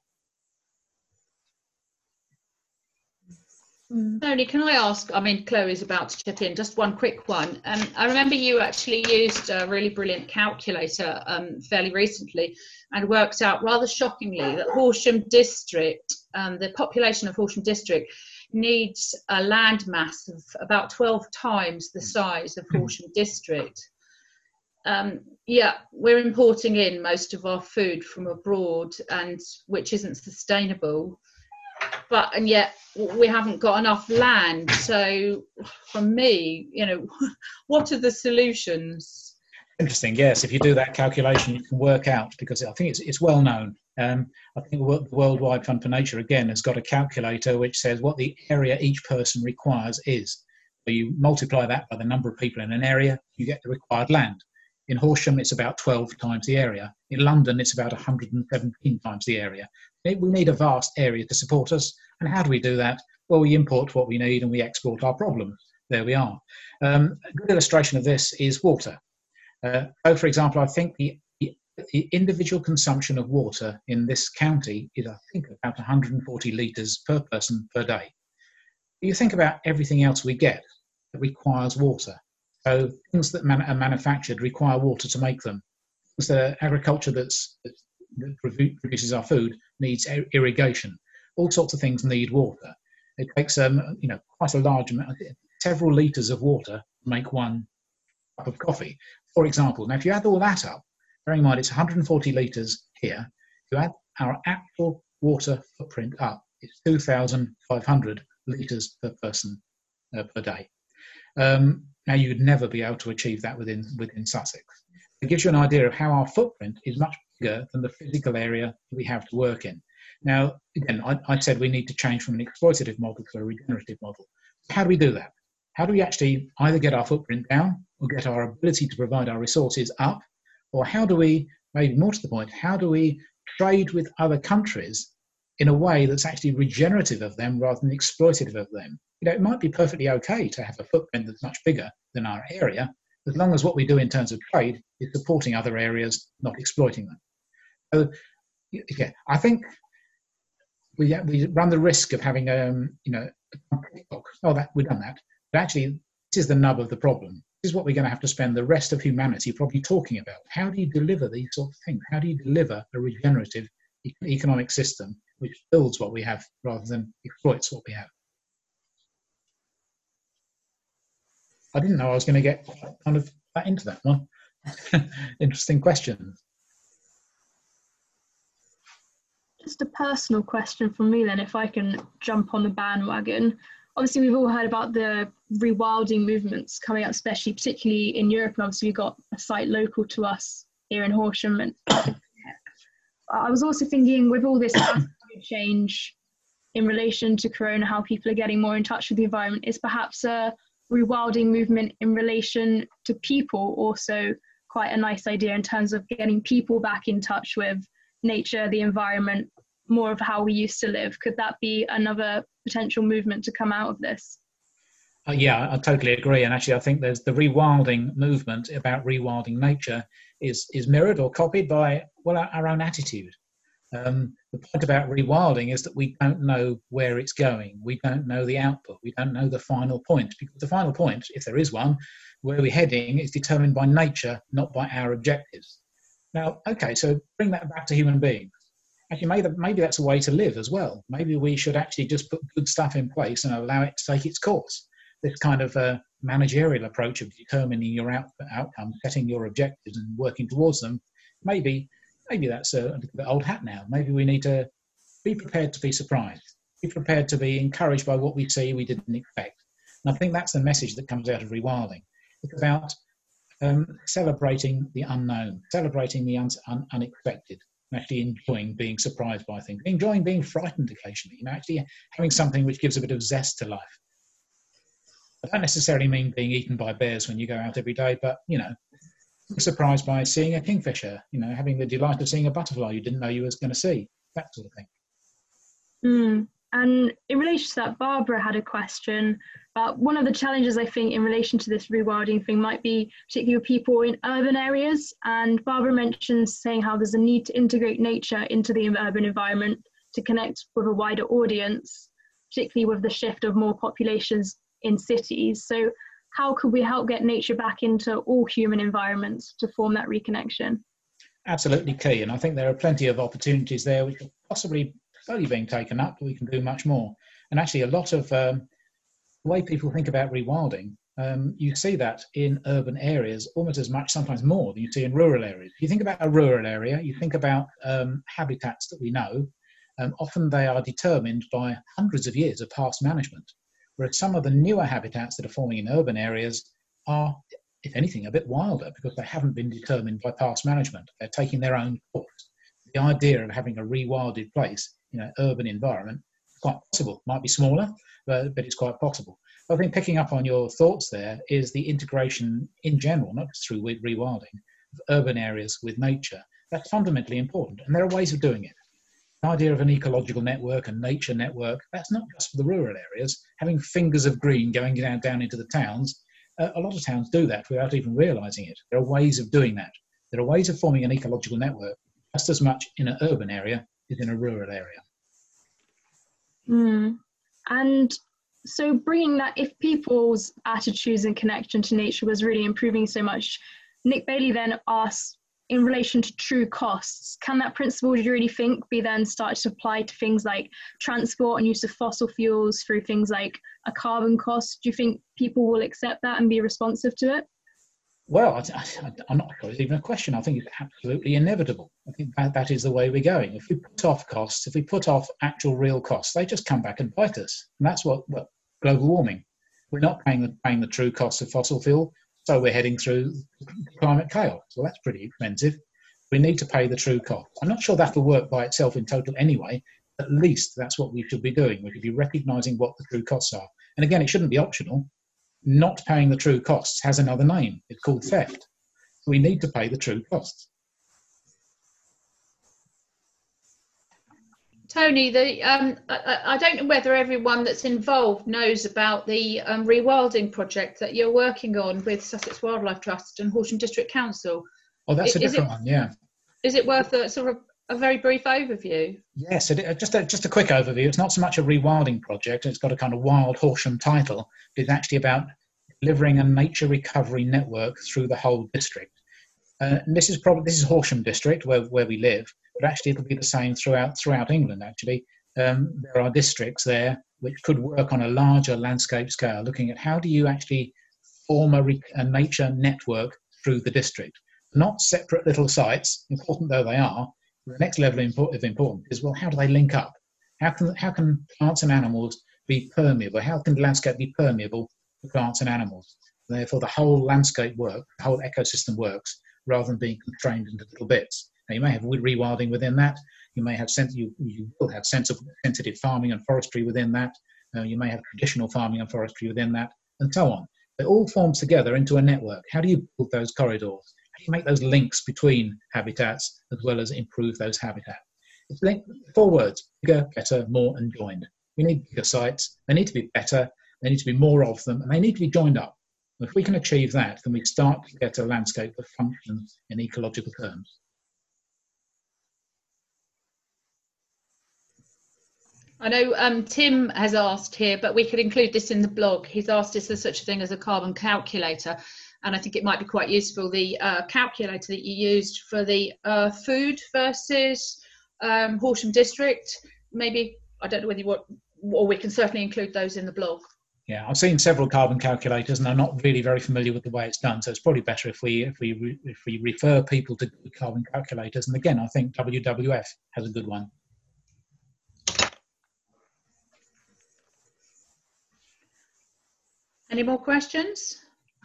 Tony, can I ask, I mean, Chloe's about to chip in, just one quick one. Um, I remember you actually used a really brilliant calculator um, fairly recently and worked out rather shockingly that Horsham District, um, the population of Horsham District needs a land mass of about twelve times the size of Horsham District. Um, yeah, we're importing in most of our food from abroad, and which isn't sustainable. But and yet we haven't got enough land. So, from me, you know, what are the solutions? Interesting. Yes, if you do that calculation, you can work out, because I think it's it's well known. Um, I think the Worldwide Fund for Nature again has got a calculator which says what the area each person requires is. So you multiply that by the number of people in an area, you get the required land. In Horsham, it's about twelve times the area. In London, it's about one hundred seventeen times the area. We need a vast area to support us. And how do we do that? Well, we import what we need and we export our problems. There we are. Um, a good illustration of this is water. Uh, so, for example, I think the, the, the individual consumption of water in this county is, I think, about one hundred forty litres per person per day. You think about everything else we get that requires water. So things that man are manufactured require water to make them. The agriculture that's, that produces our food needs irrigation. All sorts of things need water. It takes um, you know, quite a large amount, several litres of water to make one cup of coffee, for example. Now, if you add all that up, bearing in mind it's one hundred forty litres here, if you add our actual water footprint up, it's two thousand five hundred litres per person uh, per day. Um, now, you'd never be able to achieve that within, within Sussex. It gives you an idea of how our footprint is much bigger than the physical area we have to work in. Now, again, I, I said we need to change from an exploitative model to a regenerative model. How do we do that? How do we actually either get our footprint down or get our ability to provide our resources up? Or how do we, maybe more to the point, how do we trade with other countries in a way that's actually regenerative of them rather than exploitative of them? You know, it might be perfectly okay to have a footprint that's much bigger than our area, as long as what we do in terms of trade is supporting other areas, not exploiting them. So, yeah, I think we we run the risk of having um you know oh that we've done that, but actually this is the nub of the problem. This is what we're going to have to spend the rest of humanity probably talking about. How do you deliver these sort of things? How do you deliver a regenerative e economic system which builds what we have rather than exploits what we have? I didn't know I was going to get kind of that into that one. Interesting question. Just a personal question from me then, if I can jump on the bandwagon. Obviously, we've all heard about the rewilding movements coming up, especially particularly in Europe. And obviously, we've got a site local to us here in Horsham. And I was also thinking, with all this change in relation to Corona, how people are getting more in touch with the environment, is perhaps a rewilding movement in relation to people also quite a nice idea in terms of getting people back in touch with nature, the environment, more of how we used to live. Could that be another potential movement to come out of this? Uh, yeah, I totally agree. And actually, I think there's the rewilding movement about rewilding nature is, is mirrored or copied by, well, our, our own attitude. Um, the point about rewilding is that we don't know where it's going. We don't know the output. We don't know the final point, because the final point, if there is one, where we're heading is determined by nature, not by our objectives. Now, okay, so bring that back to human beings. Actually, maybe, maybe that's a way to live as well. Maybe we should actually just put good stuff in place and allow it to take its course. This kind of uh, managerial approach of determining your out outcome, setting your objectives and working towards them, maybe maybe that's a, a little bit old hat now. Maybe we need to be prepared to be surprised, be prepared to be encouraged by what we see we didn't expect. And I think that's the message that comes out of rewilding. It's about um, celebrating the unknown, celebrating the un un unexpected, and actually enjoying being surprised by things, enjoying being frightened occasionally, you know, actually having something which gives a bit of zest to life. I don't necessarily mean being eaten by bears when you go out every day, but, you know, surprised by seeing a kingfisher, you know, having the delight of seeing a butterfly you didn't know you was going to see, that sort of thing. Mm. And in relation to that, Barbara had a question about one of the challenges, I think, in relation to this rewilding thing might be particularly with people in urban areas. And Barbara mentions saying how there's a need to integrate nature into the urban environment to connect with a wider audience, particularly with the shift of more populations in cities. So how could we help get nature back into all human environments to form that reconnection? Absolutely key. And I think there are plenty of opportunities there which are possibly slowly being taken up, but we can do much more. And actually a lot of um, the way people think about rewilding, um, you see that in urban areas almost as much, sometimes more, than you see in rural areas. If you think about a rural area, you think about um, habitats that we know, um, often they are determined by hundreds of years of past management. Whereas some of the newer habitats that are forming in urban areas are if anything, a bit wilder because they haven't been determined by past management. They're taking their own course. The idea of having a rewilded place in an urban environment is quite possible. Might be smaller, but, but it's quite possible. I think picking up on your thoughts there is the integration in general, not just through rewilding, of urban areas with nature. That's fundamentally important, and there are ways of doing it. The idea of an ecological network, a nature network, that's not just for the rural areas. Having fingers of green going down, down into the towns, uh, a lot of towns do that without even realising it. There are ways of doing that. There are ways of forming an ecological network just as much in an urban area as in a rural area. Mm. And so bringing that, if people's attitudes and connection to nature was really improving so much, Nick Bailey then asks, in relation to true costs, can that principle, do you really think, be then started to apply to things like transport and use of fossil fuels through things like a carbon cost? Do you think people will accept that and be responsive to it? Well, I, I, I'm not sure it's even a question. I think it's absolutely inevitable. I think that, that is the way we're going. If we put off costs, if we put off actual real costs, they just come back and bite us. And that's what, what global warming. We're not paying the, paying the true costs of fossil fuel. So we're heading through climate chaos. Well, that's pretty expensive. We need to pay the true cost. I'm not sure that'll work by itself in total anyway. At least that's what we should be doing. We should be recognising what the true costs are. And again, it shouldn't be optional. Not paying the true costs has another name. It's called theft. We need to pay the true costs. Tony, the, um, I, I don't know whether everyone that's involved knows about the um, rewilding project that you're working on with Sussex Wildlife Trust and Horsham District Council. Oh, that's a is different it, one, yeah. Is it worth a sort of a very brief overview? Yes, it, just, a, just a quick overview. It's not so much a rewilding project. It's got a kind of wild Horsham title. It's actually about delivering a nature recovery network through the whole district. Uh, and this is probably this is Horsham District where, where we live, but actually it'll be the same throughout throughout England. Actually, um, there are districts there which could work on a larger landscape scale, looking at how do you actually form a, re- a nature network through the district, not separate little sites, important though they are. The next level of, import- of importance is, well, how do they link up? How can how can plants and animals be permeable? How can the landscape be permeable for plants and animals? And therefore, the whole landscape work, the whole ecosystem works, rather than being constrained into little bits. Now, you may have rewilding within that. You may have sens- you, you will have sensible, sensitive farming and forestry within that. Uh, you may have traditional farming and forestry within that, and so on. It all forms together into a network. How do you build those corridors? How do you make those links between habitats as well as improve those habitats? It's linked, four words: bigger, better, more, and joined. We need bigger sites. They need to be better. There need to be more of them, and they need to be joined up. If we can achieve that, then we start to get a landscape that functions in ecological terms. I know um, Tim has asked here, but we could include this in the blog. He's asked, is there such a thing as a carbon calculator? And I think it might be quite useful, the uh, calculator that you used for the uh, food versus um, Horsham District. Maybe, I don't know whether you want, or we can certainly include those in the blog. Yeah, I've seen several carbon calculators, and I'm not really very familiar with the way it's done. So it's probably better if we if we re, if we refer people to carbon calculators. And again, I think W W F has a good one. Any more questions?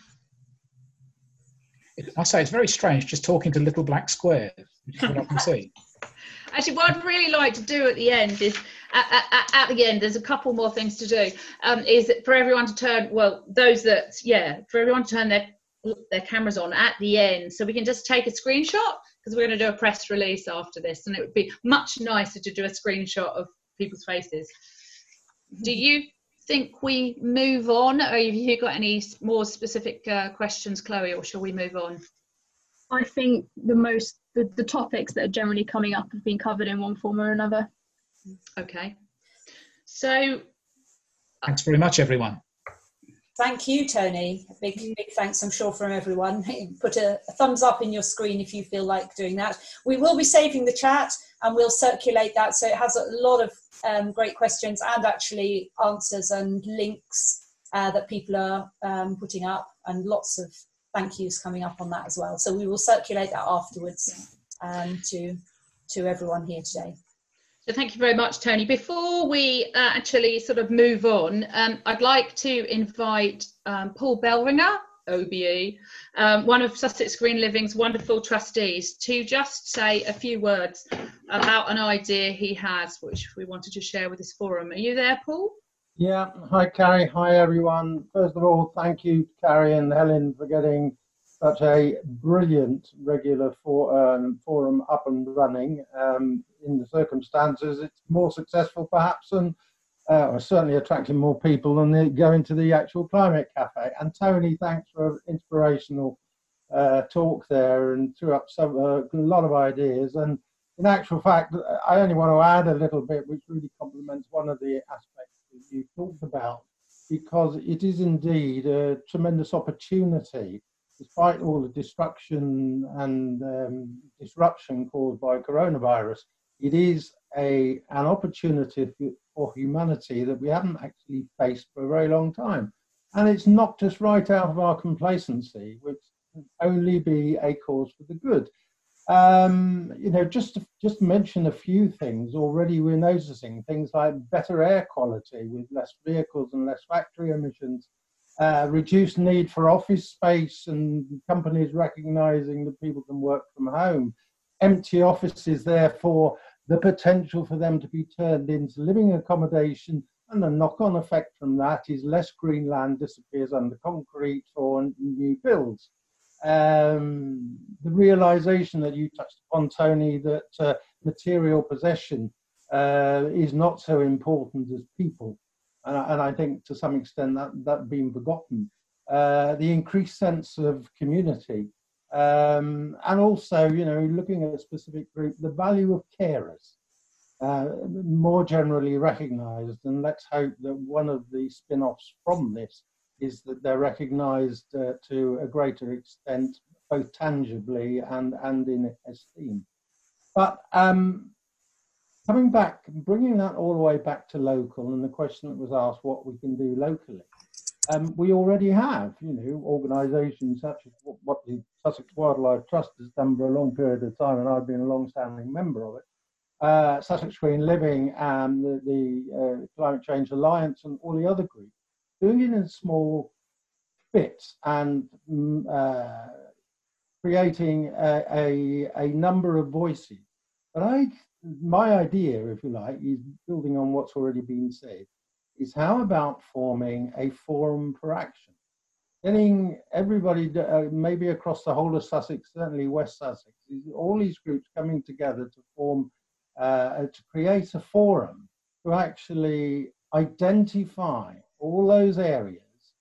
I say it's very strange just talking to little black squares, which is what I can see. Actually, what I'd really like to do at the end is, at, at, at the end, there's a couple more things to do, um, is for everyone to turn, well, those that, yeah, for everyone to turn their, their cameras on at the end, so we can just take a screenshot, because we're going to do a press release after this, and it would be much nicer to do a screenshot of people's faces. Do you think we move on, or have you got any more specific uh, questions, Chloe, or shall we move on? I think the most the, the topics that are generally coming up have been covered in one form or another. Okay, so thanks very much, everyone. Thank you, Tony. A big, big thanks, I'm sure, from everyone. Put a, a thumbs up in your screen if you feel like doing that. We will be saving the chat and we'll circulate that, so it has a lot of um, great questions and actually answers and links uh, that people are um, putting up, and lots of thank yous coming up on that as well. So we will circulate that afterwards um, to, to everyone here today. So thank you very much, Tony. Before we uh, actually sort of move on, um, I'd like to invite um, Paul Bellringer O B E, um, one of Sussex Green Living's wonderful trustees, to just say a few words about an idea he has, which we wanted to share with this forum. Are you there, Paul? Yeah, hi Carrie, hi everyone. First of all, thank you Carrie and Helen for getting such a brilliant regular for, um, forum up and running. Um, in the circumstances, it's more successful perhaps than, uh, or certainly attracting more people than the, going to the actual Climate Cafe. And Tony, thanks for an inspirational uh, talk there and threw up some, uh, a lot of ideas. And in actual fact, I only want to add a little bit which really complements one of the aspects you talked about, because it is indeed a tremendous opportunity, despite all the destruction and um, disruption caused by coronavirus. It is a an opportunity for humanity that we haven't actually faced for a very long time, and it's knocked us right out of our complacency, which can only be a cause for the good. Um, you know, just to, just to mention a few things, already we're noticing things like better air quality with less vehicles and less factory emissions, uh, reduced need for office space and companies recognizing that people can work from home, empty offices, therefore the potential for them to be turned into living accommodation, and the knock-on effect from that is less green land disappears under concrete or new builds. Um, the realization that you touched upon, Tony, that uh, material possession uh, is not so important as people, and, and I think to some extent that that's been forgotten. Uh, the increased sense of community, um, and also, you know, looking at a specific group, the value of carers, uh, more generally recognised, and let's hope that one of the spin-offs from this is that they're recognised uh, to a greater extent, both tangibly and, and in esteem. But um, coming back, bringing that all the way back to local, and the question that was asked, what we can do locally. Um, we already have, you know, organisations such as what the Sussex Wildlife Trust has done for a long period of time, and I've been a long-standing member of it. Uh, Sussex Green Living and the, the uh, Climate Change Alliance and all the other groups, doing it in small bits and uh, creating a, a, a number of voices. But I, my idea, if you like, is building on what's already been said, is how about forming a forum for action? Getting everybody, uh, maybe across the whole of Sussex, certainly West Sussex, all these groups coming together to form, uh, to create a forum to actually identify all those areas.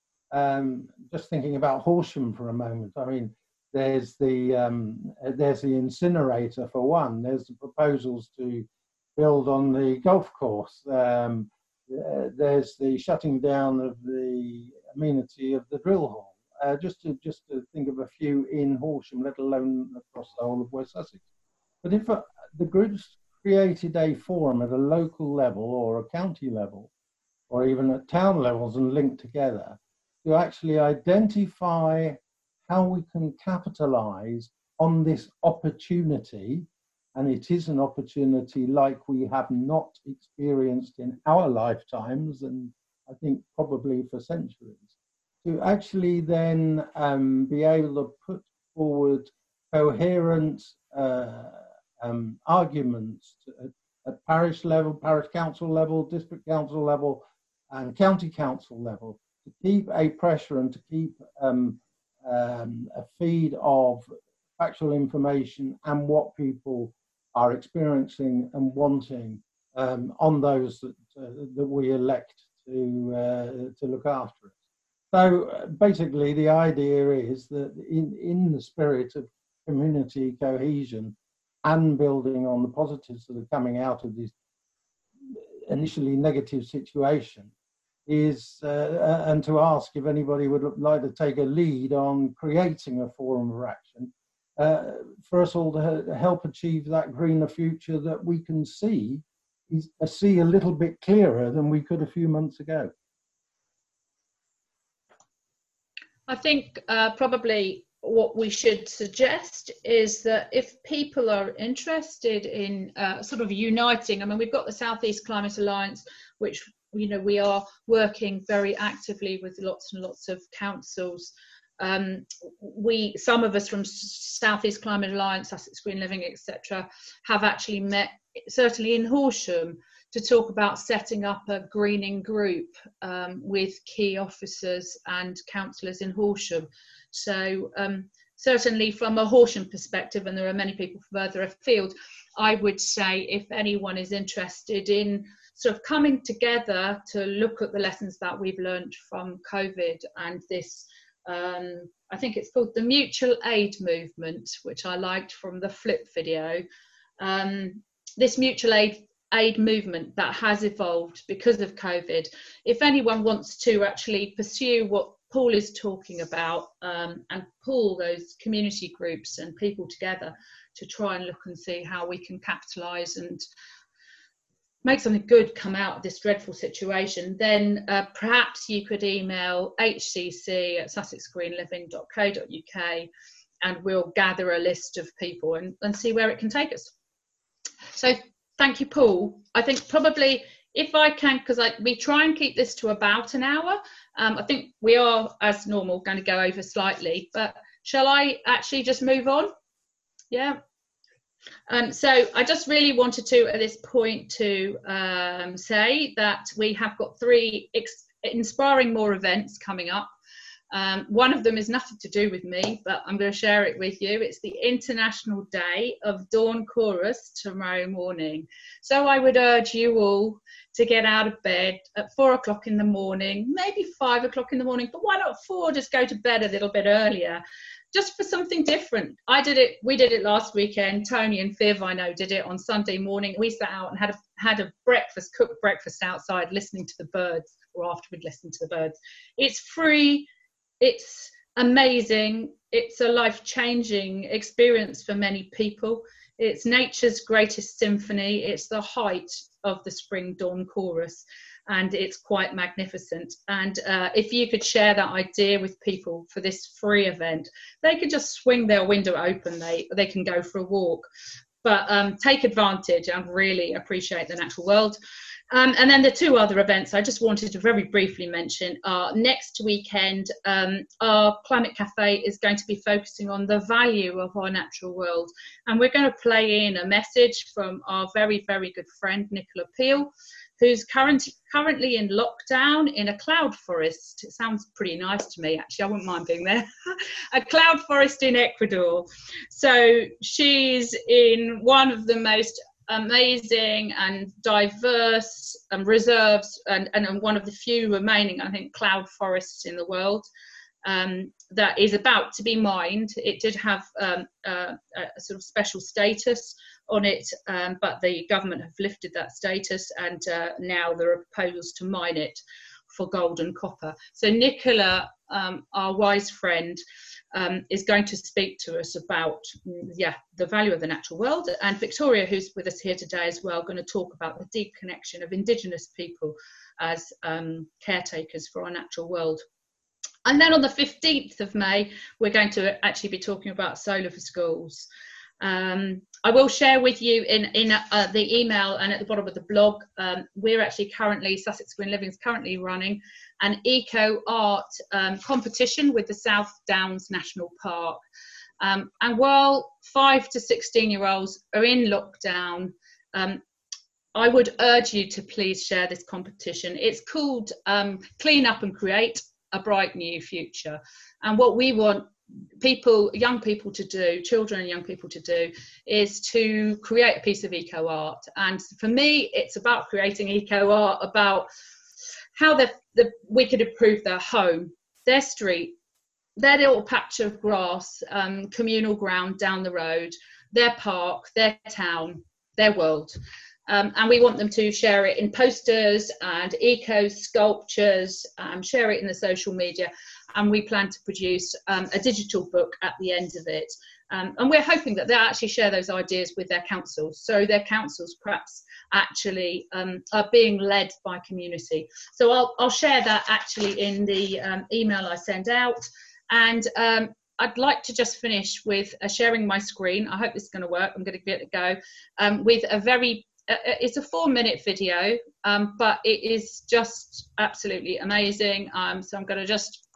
Um, just thinking about Horsham for a moment. I mean, there's the um, there's the incinerator for one. There's the proposals to build on the golf course. Um, uh, there's the shutting down of the amenity of the drill hall. Uh, just to just to think of a few in Horsham, let alone across the whole of West Sussex. But if uh, the groups created a forum at a local level or a county level, or even at town levels, and linked together, to actually identify how we can capitalize on this opportunity, and it is an opportunity like we have not experienced in our lifetimes, and I think probably for centuries, to actually then um, be able to put forward coherent uh, um, arguments to, at, at parish level, parish council level, district council level, and county council level, to keep a pressure and to keep um, um, a feed of factual information and what people are experiencing and wanting um, on those that, uh, that we elect to, uh, to look after it. So uh, basically the idea is that in, in the spirit of community cohesion and building on the positives that are coming out of this initially negative situation, is uh, and to ask if anybody would like to take a lead on creating a forum of action uh, for us all to help achieve that greener future that we can see is uh, see a little bit clearer than we could a few months ago. I think uh, probably what we should suggest is that if people are interested in uh, sort of uniting, I mean, we've got the South East Climate Alliance, which, you know, we are working very actively with lots and lots of councils Um, we, some of us from South East Climate Alliance, Sussex Green Living, et cetera, have actually met, certainly in Horsham, to talk about setting up a greening group um, with key officers and councillors in Horsham. So um, certainly from a Horsham perspective, and there are many people further afield, I would say if anyone is interested in sort of coming together to look at the lessons that we've learned from COVID and this, um, I think it's called the mutual aid movement, which I liked from the Flip video. Um, this mutual aid aid movement that has evolved because of COVID. If anyone wants to actually pursue what Paul is talking about um, and pull those community groups and people together to try and look and see how we can capitalise and make something good come out of this dreadful situation, then uh, perhaps you could email h c c at sussex green living dot co dot u k and we'll gather a list of people and, and see where it can take us. So thank you, Paul. I think probably if I can, because we try and keep this to about an hour, um, I think we are, as normal, going to go over slightly, but shall I actually just move on? Yeah. Um, so I just really wanted to, at this point, to um, say that we have got three ex inspiring more events coming up. Um, one of them is nothing to do with me, but I'm going to share it with you. It's the International Day of Dawn Chorus tomorrow morning. So I would urge you all to get out of bed at four o'clock in the morning, maybe five o'clock in the morning, but why not four? Just go to bed a little bit earlier, just for something different. I did it, we did it last weekend. Tony and Viv, I know, did it on Sunday morning. We sat out and had a, had a breakfast, cooked breakfast outside, listening to the birds, or after we'd listened to the birds. It's free. It's amazing. It's a life-changing experience for many people. It's nature's greatest symphony. It's the height of the Spring Dawn Chorus, and it's quite magnificent. And uh, if you could share that idea with people for this free event, they could just swing their window open. They, they can go for a walk. But um, take advantage and really appreciate the natural world. Um, and then the two other events I just wanted to very briefly mention are next weekend. Um, our Climate Cafe is going to be focusing on the value of our natural world. And we're going to play in a message from our very, very good friend, Nicola Peel, who's current, currently in lockdown in a cloud forest. It sounds pretty nice to me, actually. I wouldn't mind being there. A cloud forest in Ecuador. So she's in one of the most amazing and diverse um, reserves and, and one of the few remaining, I think, cloud forests in the world um, that is about to be mined. It did have um, uh, a sort of special status on it, um, but the government have lifted that status, and uh, now there are proposals to mine it for gold and copper. So Nicola, um, our wise friend, Um, is going to speak to us about, yeah, the value of the natural world. And Victoria, who's with us here today as well, going to talk about the deep connection of Indigenous people as um, caretakers for our natural world. And then on the fifteenth of May, we're going to actually be talking about solar for schools. Um, I will share with you in, in uh, the email and at the bottom of the blog, um, we're actually currently, Sussex Green Living is currently running an eco art um, competition with the South Downs National Park. Um, and while five to sixteen year olds are in lockdown, um, I would urge you to please share this competition. It's called um, Clean Up and Create a Bright New Future. And what we want people, young people to do, children and young people to do, is to create a piece of eco art. And for me, it's about creating eco art, about how the, the, we could improve their home, their street, their little patch of grass, um, communal ground down the road, their park, their town, their world. Um, and we want them to share it in posters and eco sculptures, um, share it in the social media. And we plan to produce um, a digital book at the end of it. Um, and we're hoping that they'll actually share those ideas with their councils. So their councils perhaps actually um, are being led by community. So I'll, I'll share that actually in the um, email I send out. And um, I'd like to just finish with uh, sharing my screen. I hope this is going to work. I'm going to give it a go um, with a very, uh, it's a four minute video, um, but it is just absolutely amazing. Um, so I'm going to just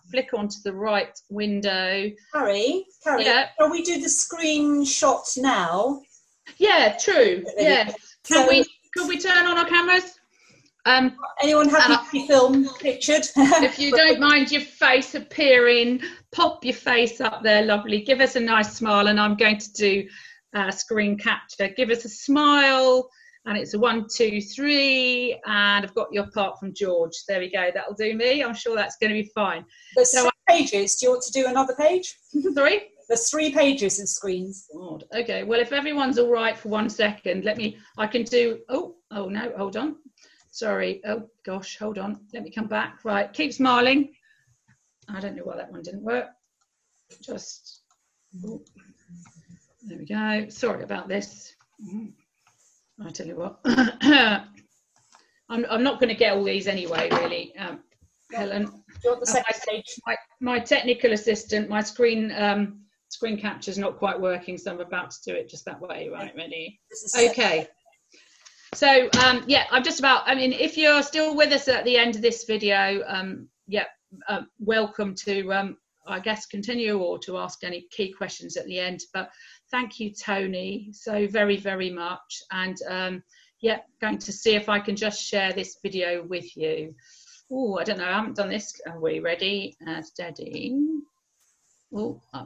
flick onto the right window. Carrie, Carrie, Yeah. shall we do the screenshot now? Yeah, true. Yeah. Can So- we could we turn on our cameras? Um, Anyone happy And I- to be film pictured? if you don't mind your face appearing, pop your face up there, lovely. Give us a nice smile, and I'm going to do uh, screen capture. Give us a smile, and it's a one, two, three, and I've got your part from George. There we go. That'll do me. I'm sure that's going to be fine. There's So three pages. Do you want to do another page? Sorry? There's three pages of screens. God. Okay. Well, if everyone's all right for one second, let me. I can do. Oh, oh no. Hold on. Sorry. Oh gosh. Hold on. Let me come back. Right. Keep smiling. I don't know why that one didn't work. Just. Oh, there we go. Sorry about this. I tell you what. I'm. I'm not going to get all these anyway. Really, um, Helen. Do you want the second page? My, my technical assistant, my screen um, screen capture's not quite working, so I'm about to do it just that way. Right, ready? This is Okay. So um, yeah, I'm just about. I mean, if you're still with us at the end of this video, um, yeah, uh, welcome to, um, I guess, continue or to ask any key questions at the end. But thank you, Tony, so very very much. And um, yeah, going to see if I can just share this video with you. Oh, I don't know. I haven't done this. Are we ready? Uh, steady. Oh, oh.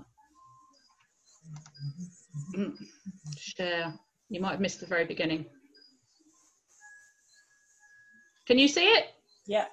Mm. Share. You might have missed the very beginning. Can you see it? Yeah.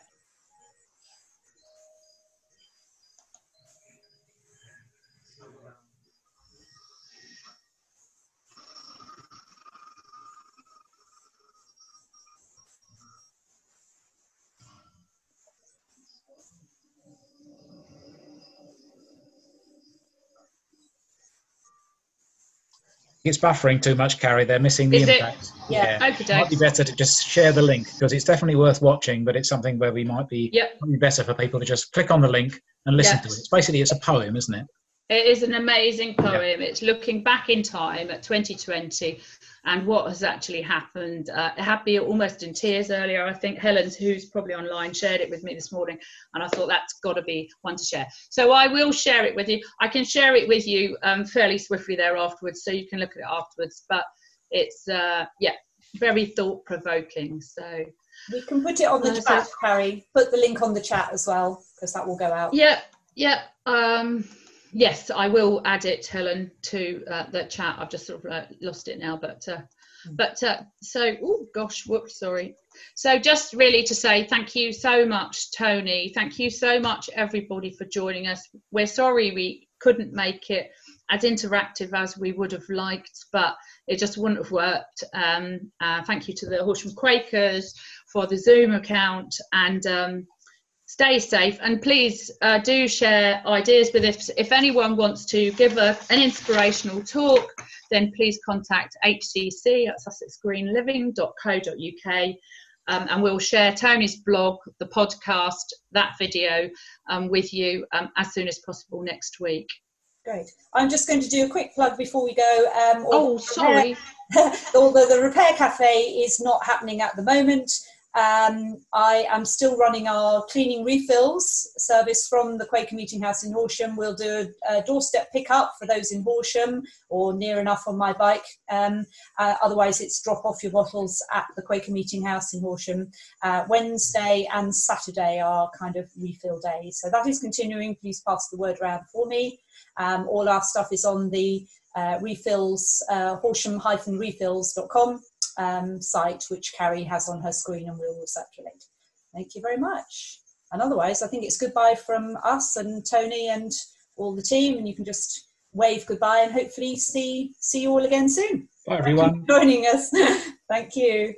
It's buffering too much, Carrie. They're missing the Is it? impact. Yeah. Okey It might be dokes. better to just share the link because it's definitely worth watching, but it's something where we might be, Yep. might be better for people to just click on the link and listen Yeah. to it. It's basically, it's a poem, isn't it? It is an amazing poem. It's looking back in time at twenty twenty and what has actually happened. Uh, it had me almost in tears earlier. I think Helen, who's probably online, shared it with me this morning, and I thought that's got to be one to share. So I will share it with you. I can share it with you um, fairly swiftly there afterwards, so you can look at it afterwards. But it's, uh, yeah, very thought-provoking. So We can put it on the Uh, chat, so- Carrie. Put the link on the chat as well, because that will go out. yeah, yeah. Um, yes, I will add it, Helen, to uh, the chat. I've just sort of uh, lost it now, but uh, but uh, so oh gosh, whoops, sorry. So just really to say thank you so much, Tony. Thank you so much, everybody, for joining us. We're sorry we couldn't make it as interactive as we would have liked, but it just wouldn't have worked. Um, uh, thank you to the Horsham Quakers for the Zoom account, and um, stay safe, and please uh, do share ideas with us. If anyone wants to give a, an inspirational talk, then please contact H C C at sussex green living dot co dot U K, um, and we'll share Tony's blog, the podcast, that video um, with you um, as soon as possible next week. Great. I'm just going to do a quick plug before we go. Um, Oh, sorry. Although the Repair Cafe is not happening at the moment, um, I am still running our cleaning refills service from the Quaker Meeting House in Horsham. We'll do a, a doorstep pickup for those in Horsham or near enough on my bike. Um, uh, otherwise, it's drop off your bottles at the Quaker Meeting House in Horsham. Uh, Wednesday and Saturday are kind of refill days. So that is continuing. Please pass the word around for me. Um, all our stuff is on the uh, refills, uh, horsham dash refills dot com um, site, which Carrie has on her screen and we'll circulate. Thank you very much. And otherwise, I think it's goodbye from us and Tony and all the team, and you can just wave goodbye and hopefully see, see you all again soon. Bye, everyone. Thank you for joining us. Thank you.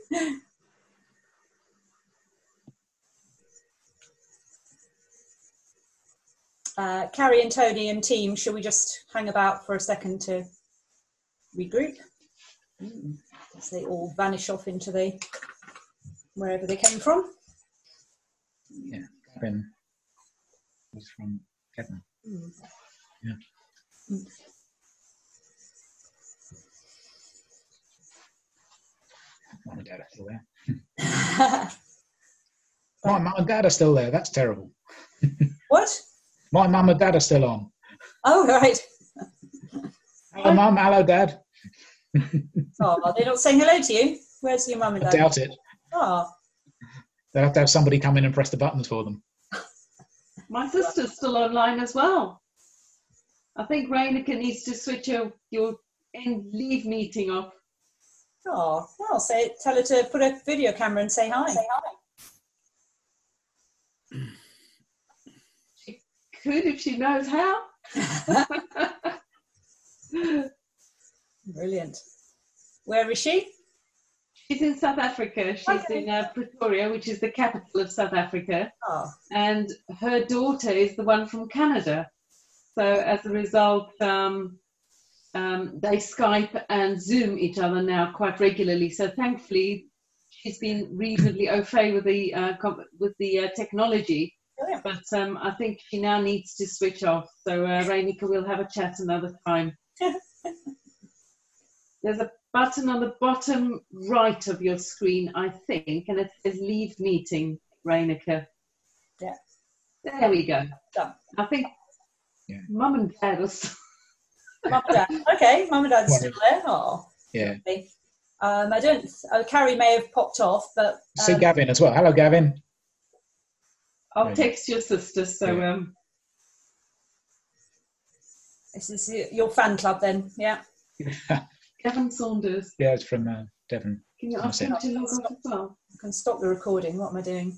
Uh, Carrie and Tony and team, shall we just hang about for a second to regroup? Mm. As they all vanish off into the wherever they came from. Yeah, Kevin was from Kevin. Mm. Yeah. Mm. Mum and Dad are still there. My mum and Dad are still there. That's terrible. What? My mum and dad are still on. Oh, right. Hello, mum. Hello, dad. Oh, they're not saying hello to you? Where's your mum and I dad? doubt it. Oh, They'll have to have somebody come in and press the buttons for them. My sister's still online as well. I think Reinicke needs to switch your, your end leave meeting off. oh, well, say, tell her to put a video camera and say hi. Say She could if she knows how. hi. Brilliant. Where is she? She's in South Africa. She's Okay. in uh, Pretoria, which is the capital of South Africa. Oh, And her daughter is the one from Canada. So as a result, um, um, they Skype and Zoom each other now quite regularly. So thankfully, she's been reasonably au fait with the uh, com- with the uh, technology. brilliant. But um, I think she now needs to switch off. So uh, Reinicke, we'll have a chat another time. There's a button on the bottom right of your screen, I think, and it says leave meeting, Reinicke. Yeah. There we go. Done. I think Yeah. mum and dad are s- Mum and dad. Okay, mum and dad's still there. Oh, Yeah. lovely. Um, I don't, uh, Carrie may have popped off, but See um, Gavin as well. Hello, Gavin. I'll Yeah. text your sister, so Yeah. um, this is your fan club then, yeah. Gavin Saunders. Yeah, it's from uh, Devon. Can you ask him to log off as well? I can stop the recording. What am I doing?